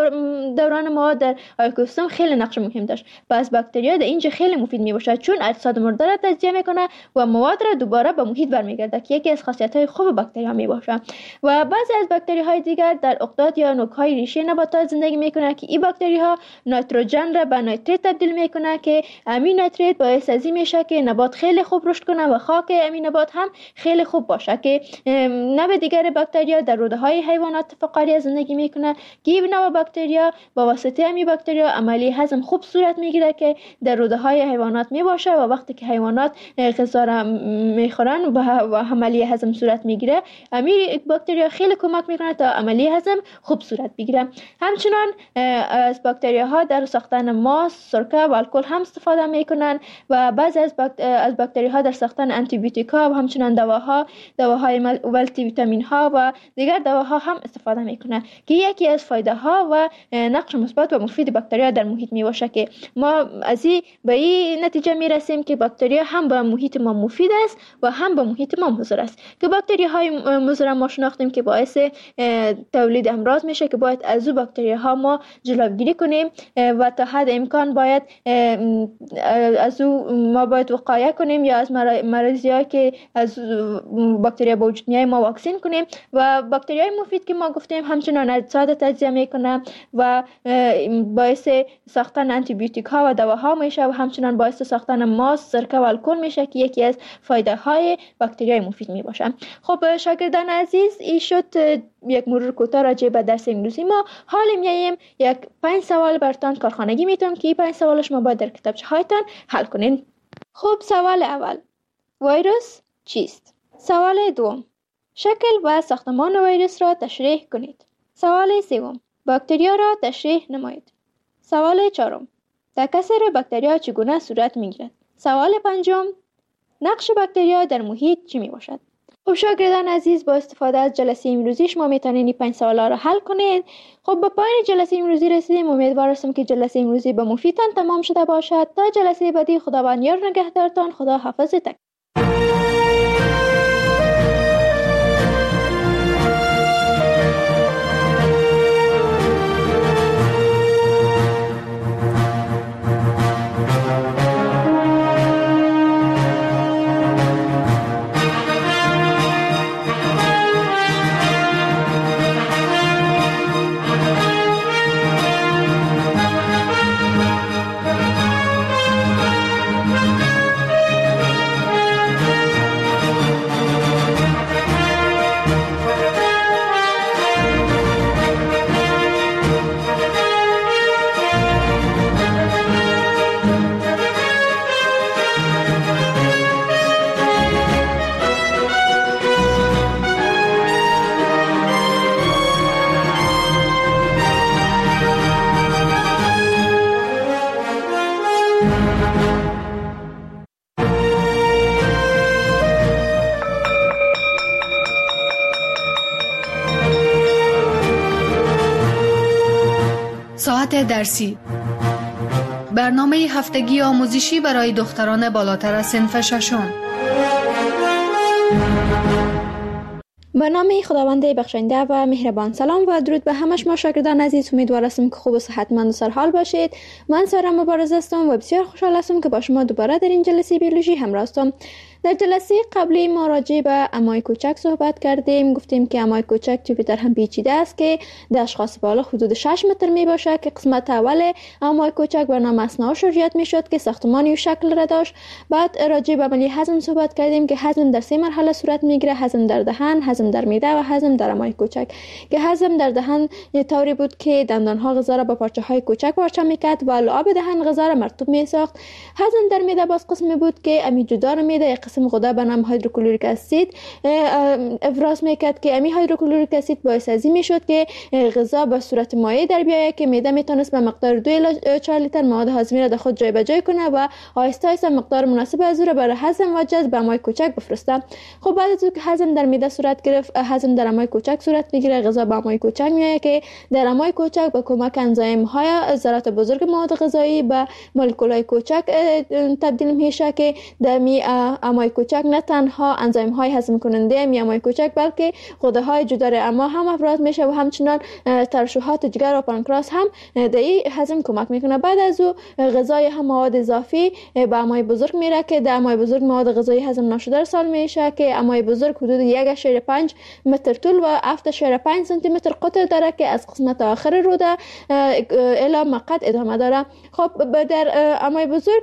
دوران مواد در اکوسیستم خیلی نقش مهم داشت. پس باکتریا در اینجا خیلی مفید می باشه چون اجساد مرده را تجزیه میکنه و مواد را دوباره به محیط برمیگرده که یکی از خاصیت‌های خوب باکتری‌ها میباشه. و بعضی از باکتری‌های دیگر در اقداد یا نوک‌های ریشه نباتات زندگی میکنه که این باکتری‌ها نیتروژن را به نیتریت تبدیل میکنه که امین نیتریت باعث از این میشه که نبات خیلی خوب رشد کنه و خاک امین نبات هم خیلی خوب باشه که نوع دیگر باکتریا در روده‌های حیوانات فقاریه زندگی میکنه که این نوع باکتریا با واسطه امین باکتریا عملی هضم خوب صورت میگیره که در روده‌های حیوانات میباشه و وقتی که حیوانات غذا را میخورن و عملی هضم صورت میگیره امیر باکتریا خیلی کمک میکنه تا عملی هضم خوب صورت بگیره. همچنان از باکتریا ها در ساختن ماست، سرکه و الکل هم استفاده میکنن و بعضی از باکتریا ها در ساختن آنتی بیوتیکا و همچنان دواهای مولتی ویتامین ها و دیگر دواها هم استفاده میکنه که یکی از فایده ها و نقش مثبت و مفید باکتریا در محیط میباشه که ما از به این نتیجه میرسیم که باکتریا هم به محیط ما مفید است و هم به محیط ما مضر است که باکتری های مضر ما شناختیم که باعث تولید امراض میشه که باید از او باکتری ها ما جلوگیری کنیم و تا حد امکان باید از او ما باید وقایه کنیم یا از مریضی ها که از باکتری با وجود میای ما واکسین کنیم. و باکتری های مفید که ما گفتیم همچنان اجساد تجزیه میکنه و باعث ساختن آنتی بیوتیک ها و دواها میشه و همچنان باعث ساختن ماست، سرکه و الکل میشه که یکی از فایده های باکتریای مفید می باشه. خب شاگردان عزیز این شد یک مرور کوتاه راجع به درس امروزی ما. حالا میایم یک 5 سوال براتون کارخانگی میتونم که این 5 سوال شما باید در کتابچه هایتان حل کنین. خب سوال اول ویروس چیست؟ سوال دوم شکل و ساختمان ویروس را تشریح کنید. سوال سوم باکتریا را تشریح نمایید. سوال چهارم تکثر باکتریا چگونه صورت میگیرد؟ سوال پنجم نقش باکتریا در محیط چی می باشد؟ خب شاگردان عزیز با استفاده از جلسه امروزی شما میتونید این 5 سوالا را حل کنید. خب به پایان جلسه امروزی رسیدیم. امیدوار هستم که جلسه امروزی به مفیدتان تمام شده باشد. تا جلسه بعدی خداوند یار نگهدارتان. خدا حافظتان. ساعت درسی، برنامه هفتگی آموزشی برای دختران بالاتر از صنف ششم. به نام خداوند بخشنده و مهربان. سلام و درود به همه شما شاگردان عزیز. امیدوار هستم که خوب و صحتمند و سرحال باشید. من سارا مبارز هستم و بسیار خوشحال هستم که با شما دوباره در این جلسه بیولوژی همراه هستم. در جلسه قبلی ما راجع به امای کوچک صحبت کردیم. گفتیم که امای کوچک جوپیتر هم پیچیده است که در اشخاص بالا حدود 6 متر می باشه که قسمت اول امای کوچک بر نام اثنا شرجیات می شد که ساختمانی و شکل را داشت. بعد راجع به عملیه هضم صحبت کردیم که هضم در 3 مرحله صورت می گیره: هضم در دهن، هضم در معده و هضم در امای کوچک. که هضم در دهن طوری بود که دندان ها غذا را با پارچه های کوچک پارچه می کرد و لعاب دهن غذا را مرطوب می ساخت. هضم در معده باز قسمی بود که امی جدار معده قسم غده به نام هیدروکلوریک اسید افراز میکرد که امی هیدروکلوریک اسید باعث ازی میشد که غذا به صورت مایع در بیاید که معده میتونست به مقدار 2 الی 4 لیتر مواد هاضمه را در خود جای به جای کنه و آهسته آهسته مقدار مناسب از او را برای هضم و جذب به امای کوچک بفرسته. خب بعد از اینکه هضم در معده صورت گرفت، هضم در امای کوچک صورت میگیره. غذا به امای کوچک میآید که در امای کوچک با کمک انزیم های ذرات بزرگ مواد غذایی به مولکول های کوچک تبدیل میشه که در امای کوچک نه تنها انزیم های هضم کننده امای کوچک بلکه غده های جدار اما هم افراز میشه و همچنان ترشحات جگر و پانکراس هم در این هضم کمک میکنه. بعد از او غذای هم مواد اضافی به امای بزرگ میره که در امای بزرگ مواد غذایی هضم نشده ارسال میشه که امای بزرگ حدود 1.5 متر طول و 7.5 سانتی متر قطر داره که از قسمت آخر روده الی مقعد ادامه داره. خب در امای بزرگ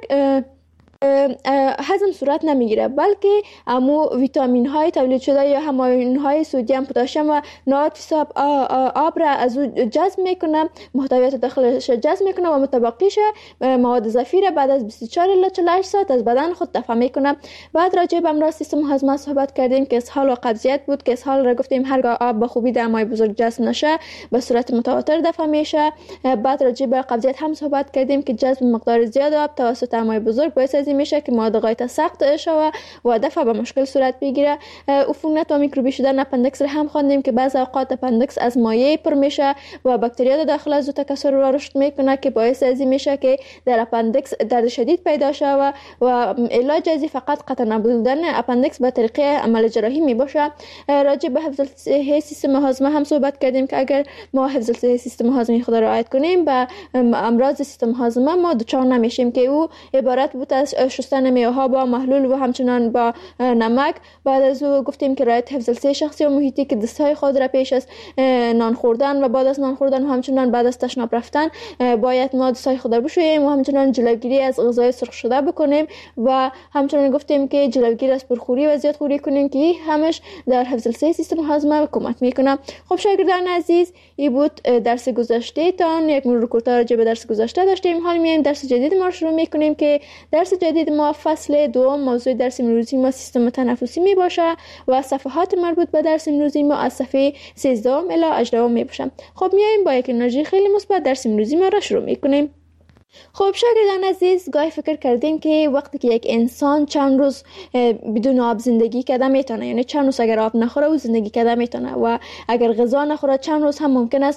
هضم صورت نمیگیره بلکه امو ویتامین های تولید شده یا هماین های سدیم، پتاسیم و نات فساب آب را از او جذب میکنه، محتویات داخلش جذب میکنه و متبقیش مواد اضافی را بعد از 24 الی 48 ساعت از بدن خود دفع میکنه. بعد راجع به امراض سیستم هاضمه صحبت کردیم که اسهال و قبضیت بود که اسهال را گفتیم هرگاه آب به خوبی در امای بزرگ جذب نشه به صورت متواتر دفع میشه. بعد راجع به قبضیت هم صحبت کردیم که جذب مقدار زیاد آب توسط امای بزرگ باعث میشه که مواد غایت سخت شوه و دفع به مشکل صورت بگیره. عفونت و میکروبی شدن اپندکس را هم خواندیم که بعضی اوقات اپندکس از مایع پر میشه و باکتریا داخل از او تکثر و رشد میکنه که باعث ازی میشه که در اپندکس درد شدید پیدا شوه و علاج ازی فقط قطع نبودن اپندکس به طریق عمل جراحی میباشه. راجع به حفظ صحی سیستم هاضمه هم صحبت کردیم که اگر ما حفظ صحی سیستم هاضمه خود را رعایت کنیم به امراض سیستم هاضمه ما دچار نمیشیم که او عبارت بود از شستن میوه‌ها با محلول و همچنان با نمک. بعد از او گفتیم که رعایت حفظ الصحه شخصی و محیطی که دستهای خود را پیش از نان خوردن و بعد از نان خوردن و همچنان بعد از تشناب رفتن باید ما دستهای خود را بشوییم و همچنان جلوگیری از غذای سرخ شده بکنیم و همچنان گفتیم که جلوگیری از پرخوری و زیادخوری کنیم که همش در حفظ الصحه سیستم هاضمه کمک میکنه. خب شاگردان عزیز، این بود درس گذشته تان. یک مرور کوتاه راجع به درس گذشته داشتیم. حال میایم درس جدید ما شروع میکنیم که درس جدید ما فصل دوم موضوع درس امروزی ما سیستم تنفسی می باشه و صفحات مربوط به درس امروزی ما از صفحه 13 الی 18 می باشه. خب میایم با یک انرژی خیلی مثبت درس امروزی ما را شروع میکنیم. خب شاگردان عزیز، گاهی فکر کردیم که وقتی که یک انسان چند روز بدون آب زندگی کرده میتونه، یعنی چند روز اگر آب نخوره او زندگی کرده میتونه و اگر غذا نخوره چند روز هم ممکن است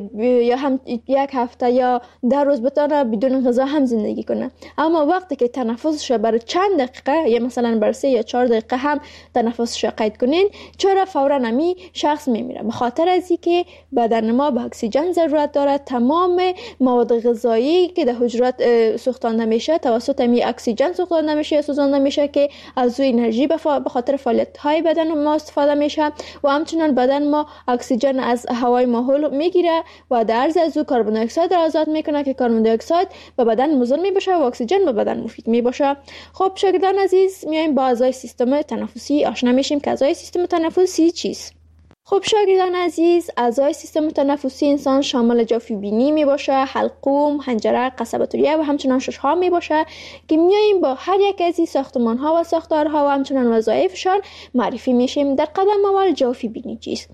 یا هم 1 هفته یا 10 روز بتونه بدون غذا هم زندگی کنه. اما وقتی که تنفسش برای چند دقیقه یا مثلا برای 3 یا 4 دقیقه هم تنفسش قید کنین چرا فورا نمی شخص میمیره؟ به خاطر از اینکه بدن ما به اکسیژن ضرورت داره. تمام مواد غذایی که در حجرات سوختانده میشه توسط می اکسیژن سوختانده میشه، سوزانده میشه که از او انرژی به خاطر فعالیت های بدن ما استفاده میشه و همچنان بدن ما اکسیژن از هوای ماحول میگیره و در عرض از او کربن دی اکساید را آزاد میکنه که کربن دی اکساید به بدن مضر میباشه و اکسیژن به بدن مفید میباشه. خب شاگردان عزیز، میایم با اعضای سیستم تنفسی آشنا میشیم که اعضای سیستم تنفسی چیست. خب شاگردان عزیز، اعضای سیستم تنفسی انسان شامل جوفی بینی می باشه، حلقوم، حنجره، قصبات ریه و همچنان ششها می باشه که میاییم با هر یک از این ساختمان ها و ساختارها و همچنان وظایفشان معرفی میشیم. در قدم اول جوفی بینی چیست؟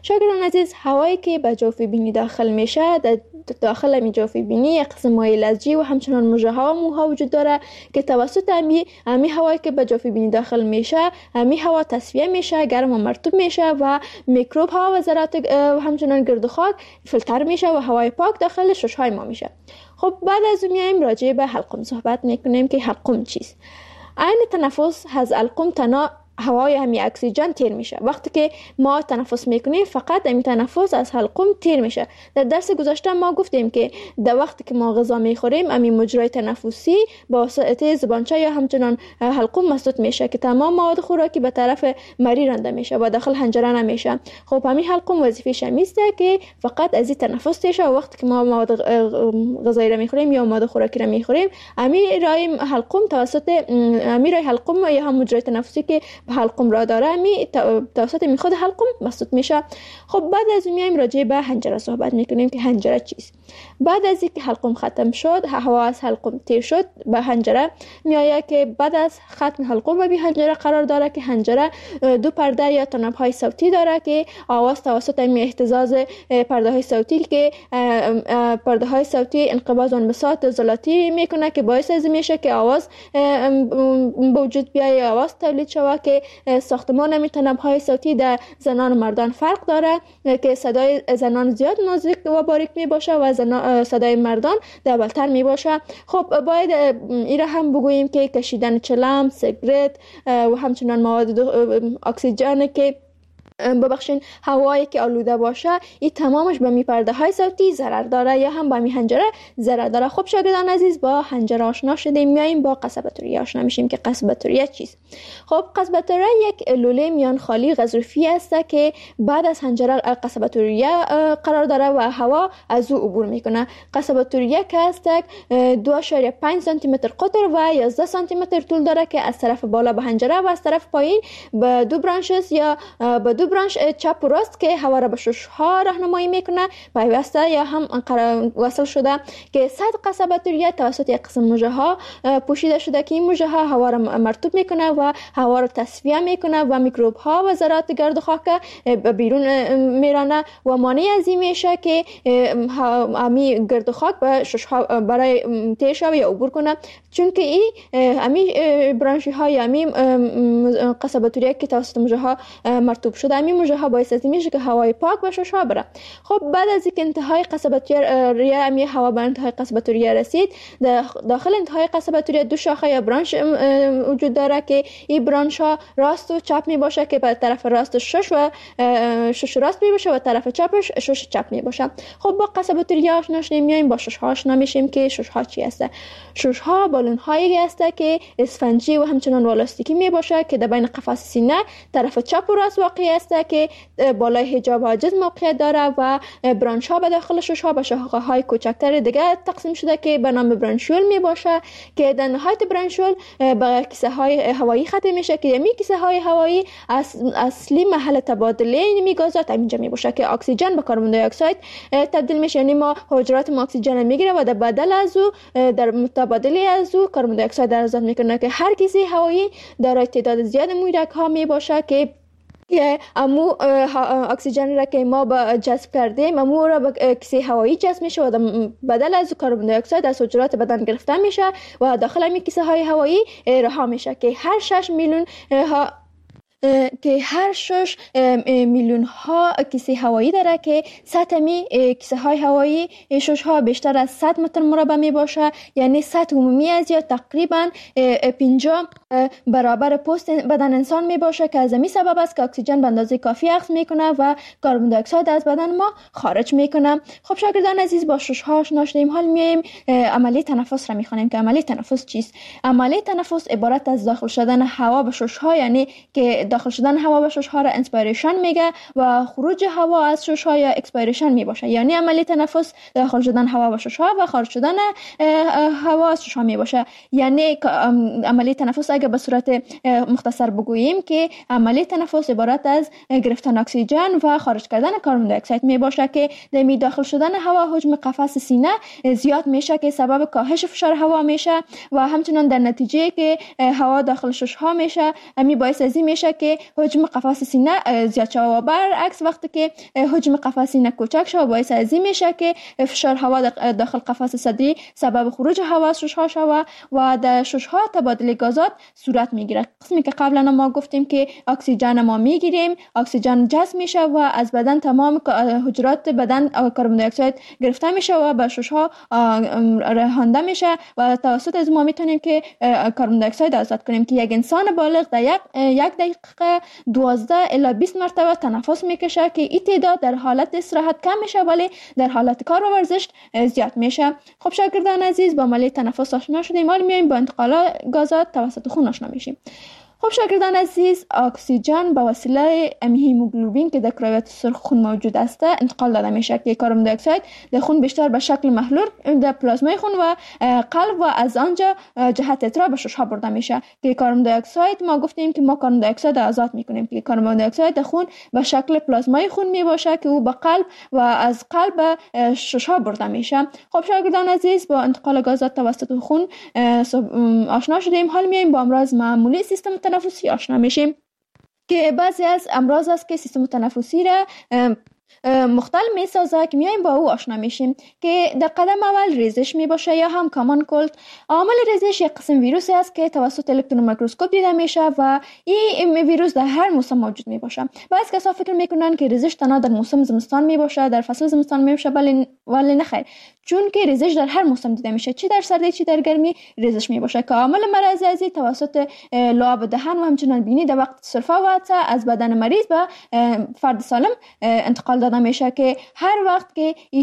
شاگردان عزیز، هوایی که به جوف بینی داخل میشه، در داخل می جوف بینی قسم مایع لزجی و همچنان مژه ها و موها وجود داره که توسط امی هوایی که به جوف بینی داخل میشه، امی هوا تصفیه میشه، گرم و مرطوب میشه و میکروب ها و ذرات و همچنان گرد و خاک فیلتر میشه و هوای پاک داخل شش های ما میشه. خب بعد از اون میایم راجع به حلقوم صحبت میکنیم که حلقوم چیست. عین تنفس از حلقوم تنها هوای همی اکسیژن تیر میشه. وقتی که ما تنفس میکنیم فقط همی تنفس از حلقوم تیر میشه. در درس گذشته ما گفتیم که در وقتی که ما غذا میخوریم همی مجرای تنفسی با واسطه زبانچه یا همچنان حلقوم مسدود میشه که تمام مواد خوراکی به طرف مری رانده میشه و داخل حنجره نمیشه. خب همین حلقوم وظیفه‌ش همیسته که فقط از این تنفس تیر شه و وقتی که ما مواد غذایی را میخوریم یا مواد خوراکی را میخوریم همی رای حلقوم توسط همی رای حلقوم یا هم مجرای تنفسی که حلقوم را داره توسط خود حلقوم مسدود میشه. خب بعد از میایم راجع به حنجره صحبت میکنیم که حنجره چیست. بعد از اینکه حلقوم ختم شد، هوا از حلقوم تیر شد، به حنجره میآید که بعد از ختم حلقوم به حنجره قرار داره که حنجره دو پرده یا تناب های صوتی داره که آواز توسط اهتزاز پرده های صوتی که پرده های صوتی انقباض و انبساط زلاتی میکنه که باعث از میشه که آواز به وجود بیاید، آواز تولید شود که ساختمان تناب های صوتی در زنان و مردان فرق داره که صدای زنان زیاد نازک و باریک می باشه و صدای مردان دبلتر می باشه. خب باید این را هم بگوییم که کشیدن چلم، سیگرت و همچنان مواد اکسیژن که ببخشین هوایی که آلوده باشه این تمامش به می پرده های صوتی ضرر داره یا هم به می حنجره ضرر داره. خب شاگردان عزیز با حنجره آشنا شدیم، میایم با قصبه توریه آشنا میشیم که قصبه توریه چیست. خب قصبه توریه یک لوله میان خالی غضروفی است که بعد از حنجره قصبه توریه قرار داره و هوا از او عبور میکنه. قصبه توریه که است 2.5 سانتی متر قطر و 11 سانتی متر طول داره که از طرف بالا به حنجره و از طرف پایین به دو برانچز یا به دو برانچ چپ و راست که هوا را به شش ها راهنمایی میکنه پیوسته یا هم وصل شده که سطح قصبه توریه توسط یک قسم مژه ها پوشیده شده که این مژه ها هوا را مرطوب میکنه و هوا را تصفیه میکنه و میکروب ها و ذرات گرد و خاک بیرون میرانه و مانع از این میشه که امی گرد و خاک به شش ها برای تیر شوه یا عبور کنه، چون که این امی برانشی های امی قصبه توریه که توسط مژه ها مرطوب شده همین مژه ها باعث از میشه که هوای پاک به شش ها بره. خب بعد از اینکه انتهای قصبه توریه امی هوا به انتهای قصبه توریه رسید، داخل انتهای قصبه توریه دو شاخه یا برانش وجود داره که این برانش ها راست و چپ می باشه که به طرف راست شش و شش راست می باشه و طرف چپش شش چپ می باشه. خب با قصبه توریه آشنا شدیم، میایم با شش ها آشنا میشیم که شش ها چی هست. شش ها بالون هایی هست که اسفنجی و همچنان والاستیکی می باشه که در بین قفس سینه طرف چپ و راست واقع است که بالای حجاب حاجز موقعیت داره و برانچ ها به داخل شش ها به شاخه های کوچکتر دیگه تقسیم شده که به نام برانشول می باشه که در نهایت برانشول به کیسه های هوایی ختم میشه که می کیسه های هوایی اصلی محل تبادله این گازات اینجا می باشه که اکسیژن به کربن دی اکساید تبدیل میشه. یعنی ما حجرات ما اکسیژن میگیره و در بدل از او در متبادله از او کربن دی اکساید در آزاد میکنه که هر کیسه هوایی دارای تعداد زیاد مویرک ها می باشه که امو اکسیژن را که ما با جذب کردیم امو را به کیسه هوایی جذب میشه و بدل از کربن دی اکساید از حجرات بدن گرفته میشه و داخل همین کیسه های هوایی رها میشه که هر 6 میلیون ها کیسه هوایی داره که سطح کیسه های هوایی شش ها بیشتر از 100 متر مربع می باشه، یعنی سطح عمومی از یا تقریبا 50 برابر پوست بدن انسان می باشه که از این سبب است که اکسیژن به اندازه کافی اخذ میکنه و کربن دی اکساید از بدن ما خارج میکنه. خب شاگردان عزیز با شش ها آشنا شدیم، حال میایم عملی تنفس را میخوانیم که عملی تنفس چیست. عملی تنفس عبارت از داخل شدن هوا به شش ها، یعنی که داخل شدن هوا به شش ها را انسپایریشن میگه و خروج هوا از شش ها یا اکسپایریشن می باشه. یعنی عملی تنفس داخل شدن هوا به شش ها و خارج شدن هوا از شش ها می باشه. یعنی عملی تنفس اگه به صورت مختصر بگوییم که عملی تنفس عبارت از گرفتن اکسیژن و خارج کردن کربن دی اکساید می باشه که در داخل شدن هوا حجم قفس سینه زیاد میشه که سبب کاهش فشار هوا میشه و همچنان در نتیجه که هوا داخل شش ها میشه، همین باعث از این میشه که حجم قفس سینه زیاد شود و برعکس وقتی که حجم قفس سینه کوچک شود باعث از این میشه که فشار هوا داخل قفس صدری سبب خروج هوا از ششها شود و در ششها تبادل گازات صورت میگیره. قسمی که قبلا ما گفتیم که اکسیژن ما میگیریم، اکسیژن جذب میشه و از بدن تمام حجرات بدن کربن دی اکساید گرفته میشه و به ششها رهانده میشه و توسط از ما میتونیم که کربن دی اکساید آزاد کنیم که یک انسان بالغ در یک دقیقه 12 الی 20 مرتبه تنفس میکشه که این تعداد در حالت استراحت کم میشه ولی در حالت کار و ورزش زیاد میشه. خب شاگردان عزیز، با عملیه تنفس آشنا شدیم، حالا میایم با انتقال گازات توسط خون آشنا میشیم. خب شاگردان عزیز، اکسیژن به وسیله هیموگلوبین که در کرویات سرخ خون موجود است انتقال داده میشه که کربن دی اکساید در خون بیشتر به شکل محلول در پلازمای خون و قلب و از آنجا جهت اترا به ششها برده میشه که کربن دی اکساید ما گفتیم که ما کربن دی اکساید آزاد میکنیم که کربن دی اکساید در خون به شکل پلازمای خون میباشه که او به قلب و از قلب به ششها برده میشه. خب شاگردان عزیز، با انتقال گازات توسط خون آشنا شدیم، حال میایم با امراض معمولی سیستم تنفسی آشنا میشیم که بعضی از امراض است که سیستم تنفسی را مختل می سازه که میایم با او آشنا میشیم که در قدم اول ریزش می باشه یا هم کامان کولد. عامل ریزش یک قسم ویروسی است که توسط الکترون میکروسکوپ دیده میشه و این ویروس در هر موسم موجود می باشه. بعضی کسا فکر میکنن که ریزش تنها در موسم زمستان می باشه، در فصل زمستان می باشه، ولی نه خیر، چون که ریزش در هر موسم دیده میشه، چی در سردی چی در گرمی ریزش می باشه که عامل مرض ازی توسط لعاب دهن و همچنین بینی در وقت سرفه و از بدن مریض به فرد سالم انتقال داده میشه که هر وقت که این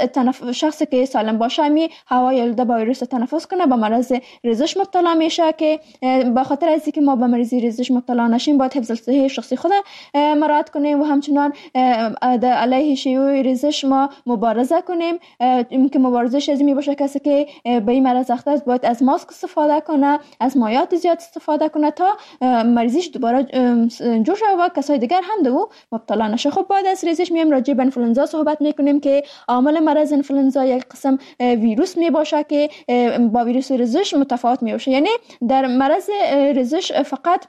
شخص که سالم باشه می هوای آلوده با ویروس تنفس کنه به مرض ریزش مبتلا میشه که به خاطر از اینکه ما به مرض ریزش مبتلا نشیم باید حفظ صحی شخصی خود مراعات کنیم و همچنین علیه شیوع ریزش ما مبارزه کنیم که مبارزش از می باشه کسی که به این مرض اخته است باید از ماسک استفاده کنه، از مایعات زیاد استفاده کنه تا مریضیش دوباره جور شود و کسای دیگر هم دو مبتلا نشه. خب بعد از ریزش میایم راجع به انفلوئنزا صحبت میکنیم که عامل مرض انفلوئنزا یک قسم ویروس می باشه که با ویروس ریزش متفاوت می باشه. یعنی در مرض ریزش فقط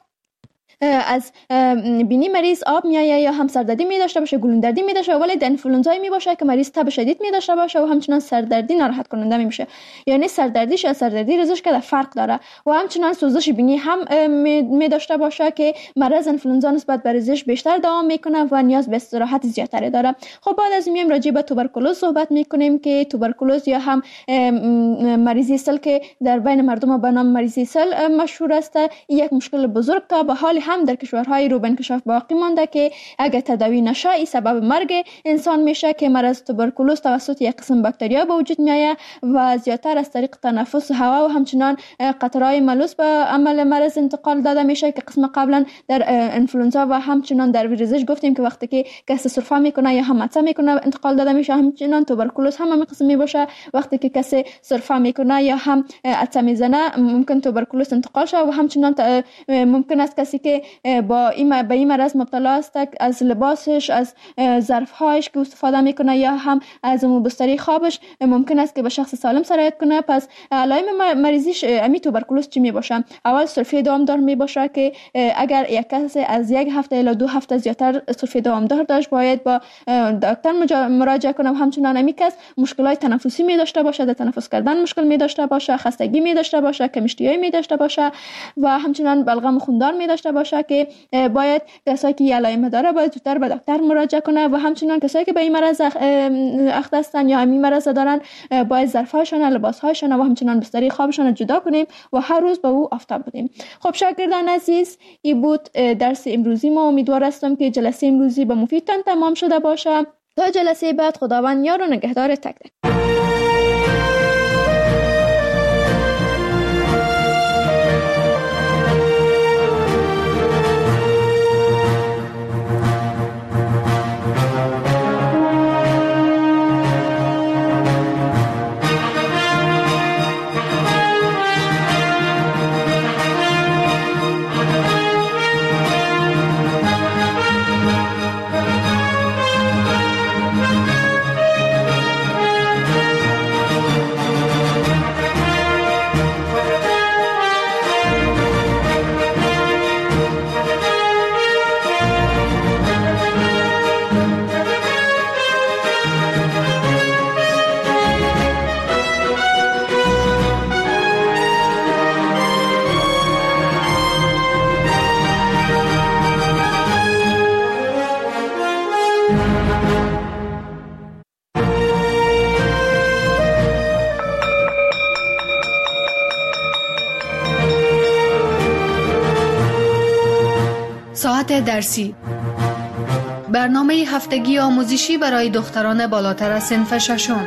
از بینی مریض آب میایه یا هم سردردی می داشته باشه، گلوندردی می داشته، ولی در انفلوئنزا می باشه که مریض تب شدید می داشته باشه و همچنین سردردی ناراحت کننده می میشه. یعنی سردردیش از سردردی ریزش که فرق داره و همچنین سوزش بینی هم می داشته باشه که مرض انفلوئنزا نسبت به ریزش بیشتر دوام میکنه و نیاز به استراحت زیادتری داره. خب بعد از میایم راجع به توبرکولوز صحبت میکنیم که توبرکولوز یا هم مریضی سل که در بین مردم به نام مریضی سل مشهور است، یک مشکل بزرگ که به حال هم در کشورهای رو به انکشاف باقی مانده که اگر تداوی نشه این سبب مرگ انسان میشه که مرض توبرکولوز توسط یک قسم باکتریا به وجود میاد و زیادتر از طریق تنفس هوا و همچنان قطرهای ملوث به عمل مرض انتقال داده میشه که قسم قبلا در انفلوئنزا و همچنان در ریزش گفتیم که وقتی که کسی سرفه میکنه یا هم عطسه میکنه انتقال داده میشه. همچنان توبرکولوز هم همین قسم میباشه، وقتی که کسی سرفه میکنه یا هم عطسه میزنه ممکن توبرکولوز انتقال شه و همچنان ممکن است کسی که با این مرض مبتلا است از لباسش، از ظرفهایش که استفاده میکنه یا هم از بستری خوابش ممکن است که به شخص سالم سرایت کنه. پس علائم مریضیش امی توبرکولوز چی میباشه؟ اول سرفه دوامدار میباشه که اگر یک کسی از یک هفته الی 2 هفته زیادتر سرفه دوامدار داشت باید با دکتر مراجعه کنه و همچنان امی کس مشکلات تنفسی می داشته باشه، در تنفس کردن مشکل می داشته باشه، خستگی می داشته باشه، کم‌اشتیایی می داشته باشه و همچنان بلغم خوندار می داشته باشه که باید کسایی که علائم داره باید زودتر به دکتر مراجعه کنه و همچنان کسایی که به این مرض اخته هستن یا همین مرض دارن باید ظرف‌هاشون، لباس‌هاشون و همچنان بستری خوابشون جدا کنیم و هر روز به او آفتاب بدیم. خب شاگردان عزیز، این بود درس امروزی ما. امیدوار هستم که جلسه امروزی به مفیدتان تمام شده باشه. تا جلسه بعد خداوند یار و نگهدار تک تک. ساعت درسی، برنامه هفتگی آموزشی برای دختران بالاتر از صنف ششم.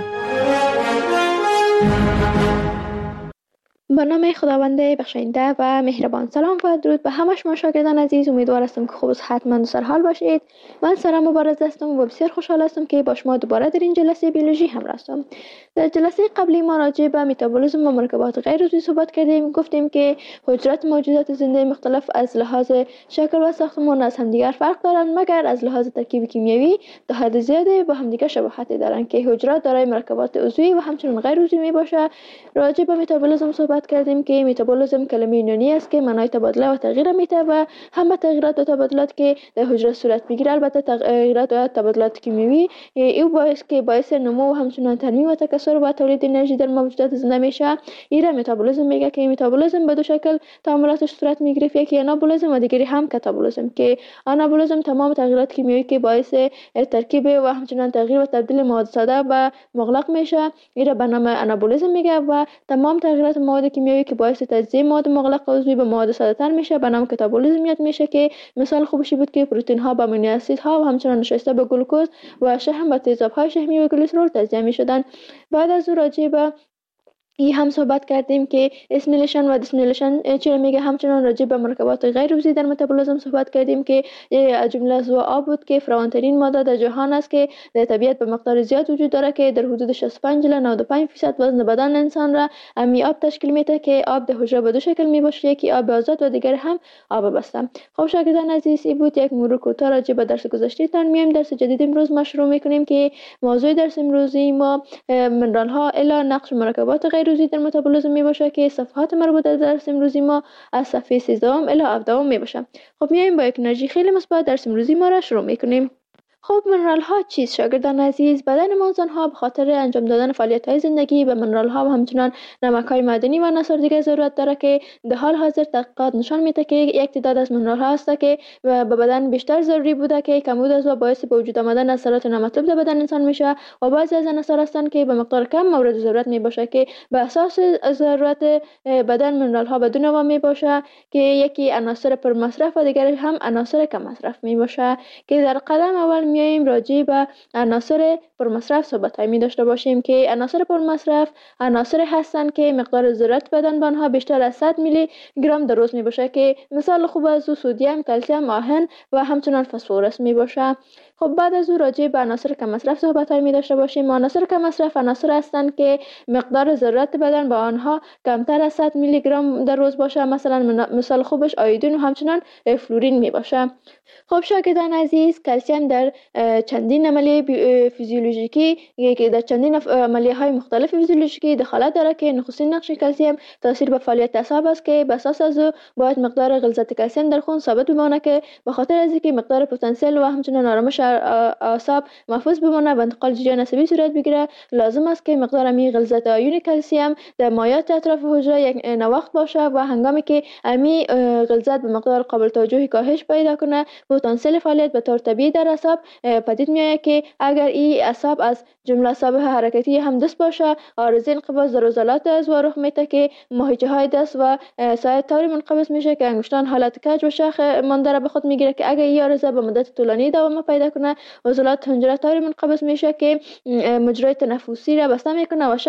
با نام خداوند بخشاینده و مهربان. سلام و درود به همه شما شاگردان عزیز. امیدوار هستم که خوب و صحتمند و سرحال باشید. من سارا مبارز هستم و بسیار خوشحال هستم که با شما دوباره در این جلسه بیولوژی همراه هستم. در جلسه قبلی ما راجع به متابولیسم و مرکبات غیر عضوی صحبت کردیم. گفتیم که حجرات موجودات زنده مختلف از لحاظ شکل و ساختمان از همدیگر فرق دارند، مگر از لحاظ ترکیب کیمیایی تا حد زیادی با همدیگر شباهت دارند که حجرات دارای مرکبات عضوی و همچنین غیر عضوی میباشه. راجع به متابولیسم صحبت کردیم که متابولیسم کلمه یونانی است که معنای تبادله و تغییر میده و همه تغییرات و تبادلات که در حجره صورت میگیره، البته تغییرات و تبادلات کیمیایی، این باعث نمو و همچنین تنمیم و تکثر و تولید انرژی در موجودات زنده میشه. این متابولیسم میگه که متابولیسم به دو شکل تعاملاتش صورت میگیره، یکی آنابولیسم و دیگری هم کاتابولیسم. که آنابولیسم تمام تغییرات کیمیایی که باعث ترکیب و همچنین تغییر و تبدیل مواد ساده به مغلق میشه، این به نام آنابولیسم میگه، و تمام تغییرات مواد کیمیایی که باعث تجزیه مواد مغلق عضوی به مواد ساده تر میشه به نام کاتابولیسم یاد میشه. که مثال خوبشی بود که پروتئین ها به امینو اسید ها و همچنین نشسته به گلوکوز و شحم به تیزاب های شحمی و گلیسرول تجزیه میشدن. بعد از او راجع به این هم صحبت کردیم که اسمیلیشن و دیسمیلیشن چرا میگه. همچنان راجع به مرکبات غیر عضوی در متابولیسم صحبت کردیم که از جمله از آب بود که فراوان‌ترین ماده در جهان است که در طبیعت به مقدار زیاد وجود داره که در حدود 65 الی 95% وزن بدن انسان را امی آب تشکیل میده. که آب در حجره به دو شکل میباشه، یکی آب آزاد و دیگر هم آب بسته. خب شاگردان عزیز، این بود یک مرور کوتاه راجع به درس گذشته تان. میایم درس جدید امروز ما شروع میکنیم که موضوع درس امروزی ما منرال ها الی نقش مرکبات غیر عضوی در متابولیسم می باشه که صفحات مربوطه در درس امروزی ما از صفحه 13 الی 17 می باشه. خب میایم با یک انرژی خیلی مثبت درس امروزی ما را شروع میکنیم. خب منرال ها چیست شاگردان عزیز؟ بدن ما انسان ها به خاطر انجام دادن فعالیت های زندگی به منرال ها و همچنین نمک های معدنی و عناصر دیگه ضرورت داره که در حال حاضر تحقیقات نشان میده که یک تعداد از منرال ها هست که به بدن بیشتر ضروری بوده که کمبود از و باعث به وجود آمدن اثرات نامطلوب در بدن انسان میشه، و بعضی از عناصر هستند که به مقدار کم مورد ضرورت میباشه که به اساس ضرورت بدن منرال ها بدون نوع میباشه که یکی عناصر پر مصرف و دیگر هم عناصر کم مصرف میباشه. که در قدم اول میایم راجع به عناصر پرمصرف صحبت می داشته باشیم که عناصر پرمصرف عناصری هستند که مقدار ضرورت بدن به آنها بیشتر از 100 میلی گرم در روز می باشه. که مثال خوب از او سدیم، کلسیم، آهن و همچنین فسفرس می باشه. خب بعد از او راجع به عناصر کم مصرف صحبت می داشته باشیم. عناصر کم مصرف عناصر هستند که مقدار ضرورت بدن به آنها کمتر از 100 میلی گرم در روز باشه. مثلا مثال خوبش آیودین و همچنین فلورین می باشه. خب شاگردان عزیز، کلسیم در چندین عملیه فیزیولوژیکی که در چندین عملیه های مختلف فیزیولوژیکی دخالت داره که نخستین نقش کلسیم تاثیر به فعالیت اعصاب است که به اساس از او باید مقدار غلظت کلسیم در خون ثابت بمانه که به خاطر از اینکه مقدار پتانسیل و همچنین آرامش اعصاب محفوظ بمانه و انتقال جریان عصبی صورت بگیره، لازم است که مقدار می غلظت آیون کلسیم در مایات اطراف حجره یک نواخت باشه و هنگامی که امی غلظت به مقدار قابل توجهی کاهش پیدا کنه، پتانسیل فعالیت به طور طبیعی در اعصاب پدید میآید. که اگر این اعصاب از جمله اعصاب حرکتی هم دست باشه، عارضه انقباض در عضلات از رخ میده که ماهیچه های دست و ساعد طوری منقبض میشه که انگشتان حالت کج و شاخ مانده را به خود میگیره. که اگر این عارضه به مدت طولانی دوام پیدا کنه، عضلات حنجره طوری منقبض میشه که مجرای تنفسی را بسته میکنه و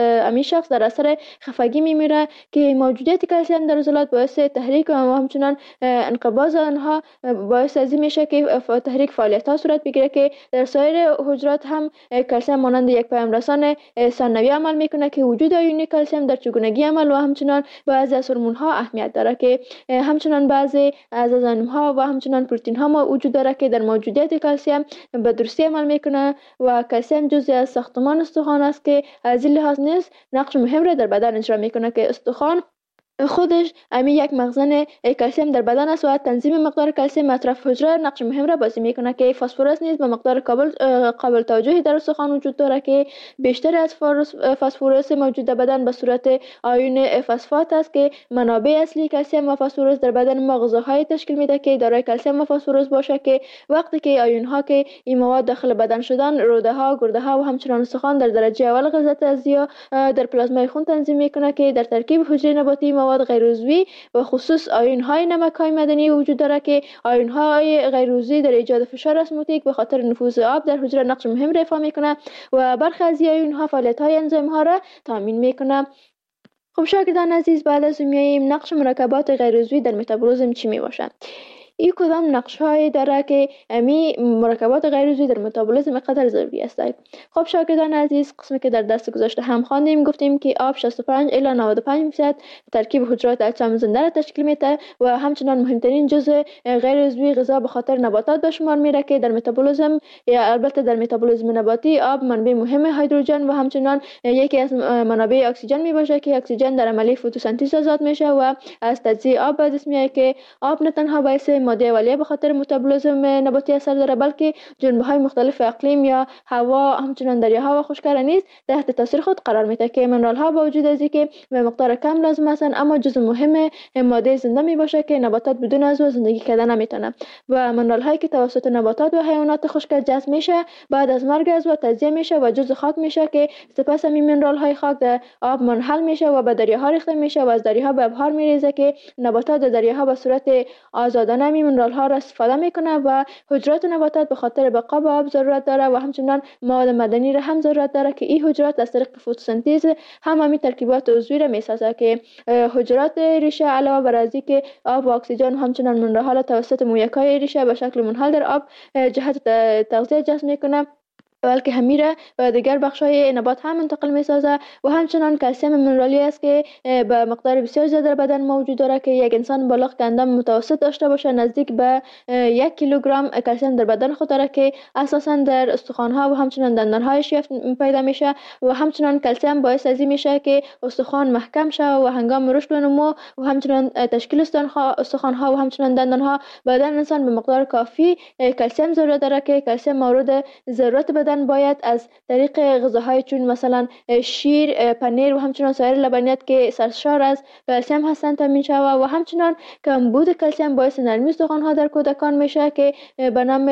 شخص در اثر خفگی میمیره. که موجودیت کلسیم در عضلات باعث تحریک و همچنین انقباض آنها باعث از این میشه که تحریک فعالیت ها صورت بگیره. که در سایر حجرات هم کلسیم مانند یک پیام رسان ثانوی عمل میکنه که وجود آیون کلسیم در چگونگی عمل و همچنین بعضی از هورمون ها اهمیت داره. که همچنین بعضی از انزیم ها و همچنین پروتئین ها ما وجود داره که در موجودیت کلسیم به درستی عمل میکنه و کلسیم جزئی از ساختمان استخوان است که از این لحاظ نیز نقش مهم را در بدن اجرا میکنه. که استخوان خودش امی یک مخزن کلسیم در بدن است و تنظیم مقدار کلسیم اطراف حجره نقش مهم را بازی میکنه که فسفرس نیز به مقدار قابل توجهی در استخوان وجود داره که بیشتر از فسفرس موجود در بدن به صورت آیون فسفات است که منابع اصلی کلسیم و فسفرس در بدن ما غذاهای تشکیل میده که دارای کلسیم و فسفرس باشه که وقتی که آیون ها که این مواد داخل بدن شدن روده ها، گرده ها و همچنان استخوان در درجه اول غلظت تغذیه در پلازمای خون تنظیم میکنه که در ترکیب حجره نباتی مواد غیر عضوی و خصوص آیون های نمک های معدنی وجود داره که آیون های غیر عضوی در ایجاد فشار اسموتیک به خاطر نفوذ آب در حجره نقش مهم را ایفا میکنه و برخی از آیون ها فعالیت های انزیم ها را تامین میکنه. خب شاگردان عزیز، بعد از میاییم نقش مرکبات غیر عضوی در متابولیسم چی می باشه؟ این کدام نقش هایی داره که امی مرکبات غیر عضوی در متابولیسم قدر ضروری است؟ خب شاگردان عزیز، قسمی که در درس گذشته هم خواندیم گفتیم که آب 65 الی 95% ترکیب حجرات اجسام زنده را تشکیل میده و همچنان مهمترین جزء غیر عضوی غذا به خاطر نباتات به شمار میره که در متابولیسم یا البته در متابولیسم نباتی آب منبع مهم هیدروژن و همچنان یکی از منابع اکسیژن می باشه که اکسیژن در عملیه فتوسنتز آزاد میشه و از تجزیه آب به دست میاد که آب نه تنها باعث ماده اولیه به خاطر متابولیسم نباتی اثر داره بلکه جنبه‌های مختلف اقلیم یا هوا همچنان دریاها و خشکیدنی نیز تحت تاثیر خود قرار میده که منرال ها با وجود از اینکه به مقدار کم لازم هستند اما جزء مهم ماده زنده می باشه که نباتات بدون عضو زندگی کردن نمیتونه و منرال هایی که توسط نباتات و حیوانات خشک جذب میشه بعد از مرگ عضو تجزیه میشه و جزء خاک میشه که سپس همین منرال های خاک در آب منحل میشه و به دریاها ریخته میشه و از دریاها به ابحار میریزه که نباتات در دریاها به صورت آزادانه همین منرال ها را استفاده میکنه و حجرات نباتات به خاطر بقا به آب ضرورت داره و همچنان مواد معدنی را هم ضرورت داره که این حجرات از طریق فتوسنتز هم همین ترکیبات عضوی را میسازه که حجرات ریشه علاوه بر از اینکه آب و اکسیژن همچنان منرال ها را توسط مویکای ریشه به شکل منحل در آب جهت تغذیه جذب میکنه بلکه همیره و دیگر بخش‌های نبات هم منتقل می‌سازه و همچنان کلسیم منرالی است که به مقدار بسیار زیاد در بدن موجود داره که یک انسان بالغ که اندام متوسط داشته باشه نزدیک به 1 کیلوگرم کلسیم در بدن خود داره که اساساً در استخوان‌ها و همچنان دندان‌های شیفت پیدا میشه و همچنان کلسیم باعث از این میشه که استخوان محکم شه و هنگام رشد و نمو و همچنان تشکیل استخوان‌ها و همچنان دندان‌ها بدن انسان به مقدار کافی کلسیم ضرورت داره که کلسیم مورد ضرورت بدن باید از طریق غذاهای چون مثلا شیر، پنیر و همچنان سایر لبنیات که سرشار از کلسیم هستند تامین شود و همچنان کمبود کلسیم باعث نرمی استخوان‌ها در کودکان میشه که به نام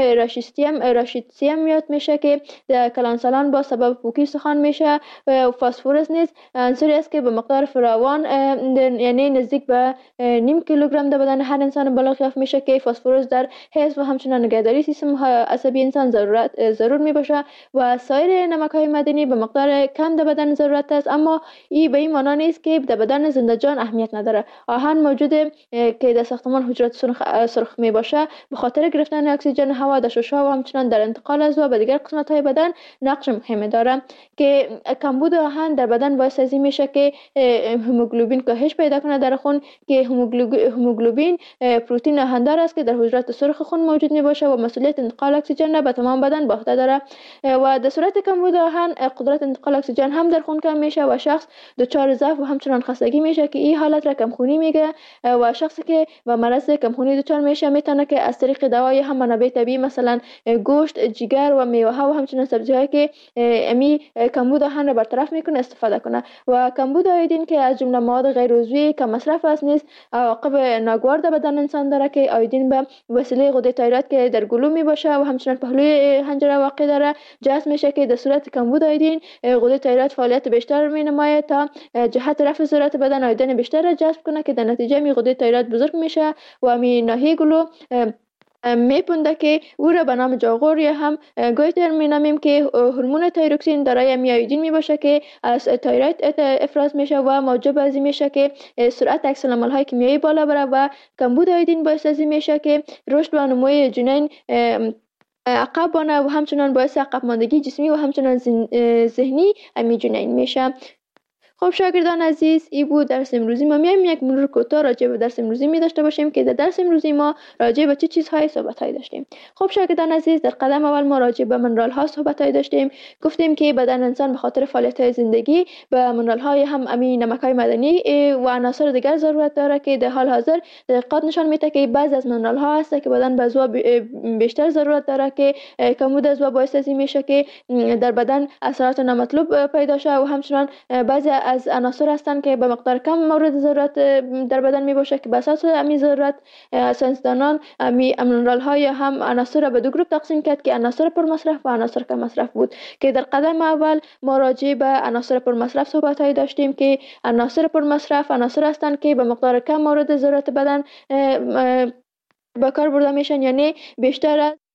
راشیتسیم یاد میشه که در کلانسالان با سبب پوکی استخوان میشه و فسفرس نیز عنصری است که به مقدار فراوان یعنی نزدیک به نیم کیلوگرم در بدن هر انسان بالغ یافت میشه که فسفرس در حفظ و همچنان نگهداری سیستم عصبی انسان ضرور میباشه و سایر نمک‌های معدنی به مقدار کم در بدن ضرورت است اما این به این معنی نیست که در بدن زنده جان اهمیت نداره. آهن موجوده که در ساختمان حجرات سرخ می باشه به خاطر گرفتن اکسیژن هوا در شش‌ها و همچنان در انتقال از و به دیگر قسمت‌های بدن نقش مهمی داره که کمبود آهن در بدن باعث از این میشه که هموگلوبین کاهش پیدا کنه در خون که هموگلوبین پروتئین آهندار است که در حجرات سرخ خون موجود می باشه و مسئولیت انتقال اکسیژن را به تمام بدن به عهده داره و در صورت کمبود آهن قدرت انتقال اکسیژن هم در خون کم میشه و شخص دچار ضعف و همچنان خستگی میشه که این حالت را کمخونی میگه و شخصی که به مرض کمخونی دچار میشه میتونه که از طریق دوای هم منابع طبیعی مثلا گوشت، جگر و میوه ها و همچنان سبزی‌هایی که امی کمبود آهن را برطرف میکنه استفاده کنه و کمبود آیودین که از جمله مواد غیر عضوی که مصرف است نیز عواقب ناگوار در بدن انسان داره که آیودین به وسیله غده تایروید که در گلو می باشه و همچنان پهلوی حنجره واقع داره جذب میشه که در صورت کمبود آیودین غده تایروید فعالیت بیشتر می نماید تا جهت رفع ضرورت بدن آیودین بیشتر را جذب کنه که در نتیجه می غده تایروید بزرگ میشه و می ناحیه گلو میپونده که او را به نام جاغور یا هم گویتر مینامیم که هورمون تایروکسین دارای آیودین می باشه که از تایروید افراز میشه و موجب از این میشه که سرعت عکس العمل‌های کیمیایی بالا بره و کمبود آیودین باعث از این میشه که رشد و نموی جنین عقب بانه و همچنان باعث عقب ماندگی جسمی و همچنان ذهنی امی جنین میشه. خب شاگردان عزیز، این بود درس امروزی ما. میایم یک مرور کوتاه راجع به درس امروزی می داشته باشیم که در درس امروزی ما راجع به چه چیزهای صحبت‌هایی داشتیم. خب شاگردان عزیز، در قدم اول ما راجع به منرال ها صحبت‌هایی داشتیم. گفتیم که بدن انسان به خاطر فعالیت‌های زندگی به منرال های هم امین نمک‌های معدنی و عناصر دیگر ضرورت داره که در حال حاضر تحقیقات نشان میده که بعضی از منرال ها هست که بدن به زوا بیشتر ضرورت داره که کمبود از باعث از این میشه که در بدن اثرات نامطلوب پیدا شه و همچنان بعضی از عناصر هستند که به مقدار کم مورد ضرورت در بدن می باشه که به اساس همین ضرورت ساینسدانان منرال های هم عناصر را به دو گروه تقسیم کرد که عناصر پر مصرف و عناصر کم مصرف بود که در قدم اول ما راجع به عناصر پر مصرف صحبت هایی داشتیم که عناصر پر مصرف عناصر هستند که به مقدار کم مورد ضرورت بدن به کار برده میشن، یعنی بیشتر از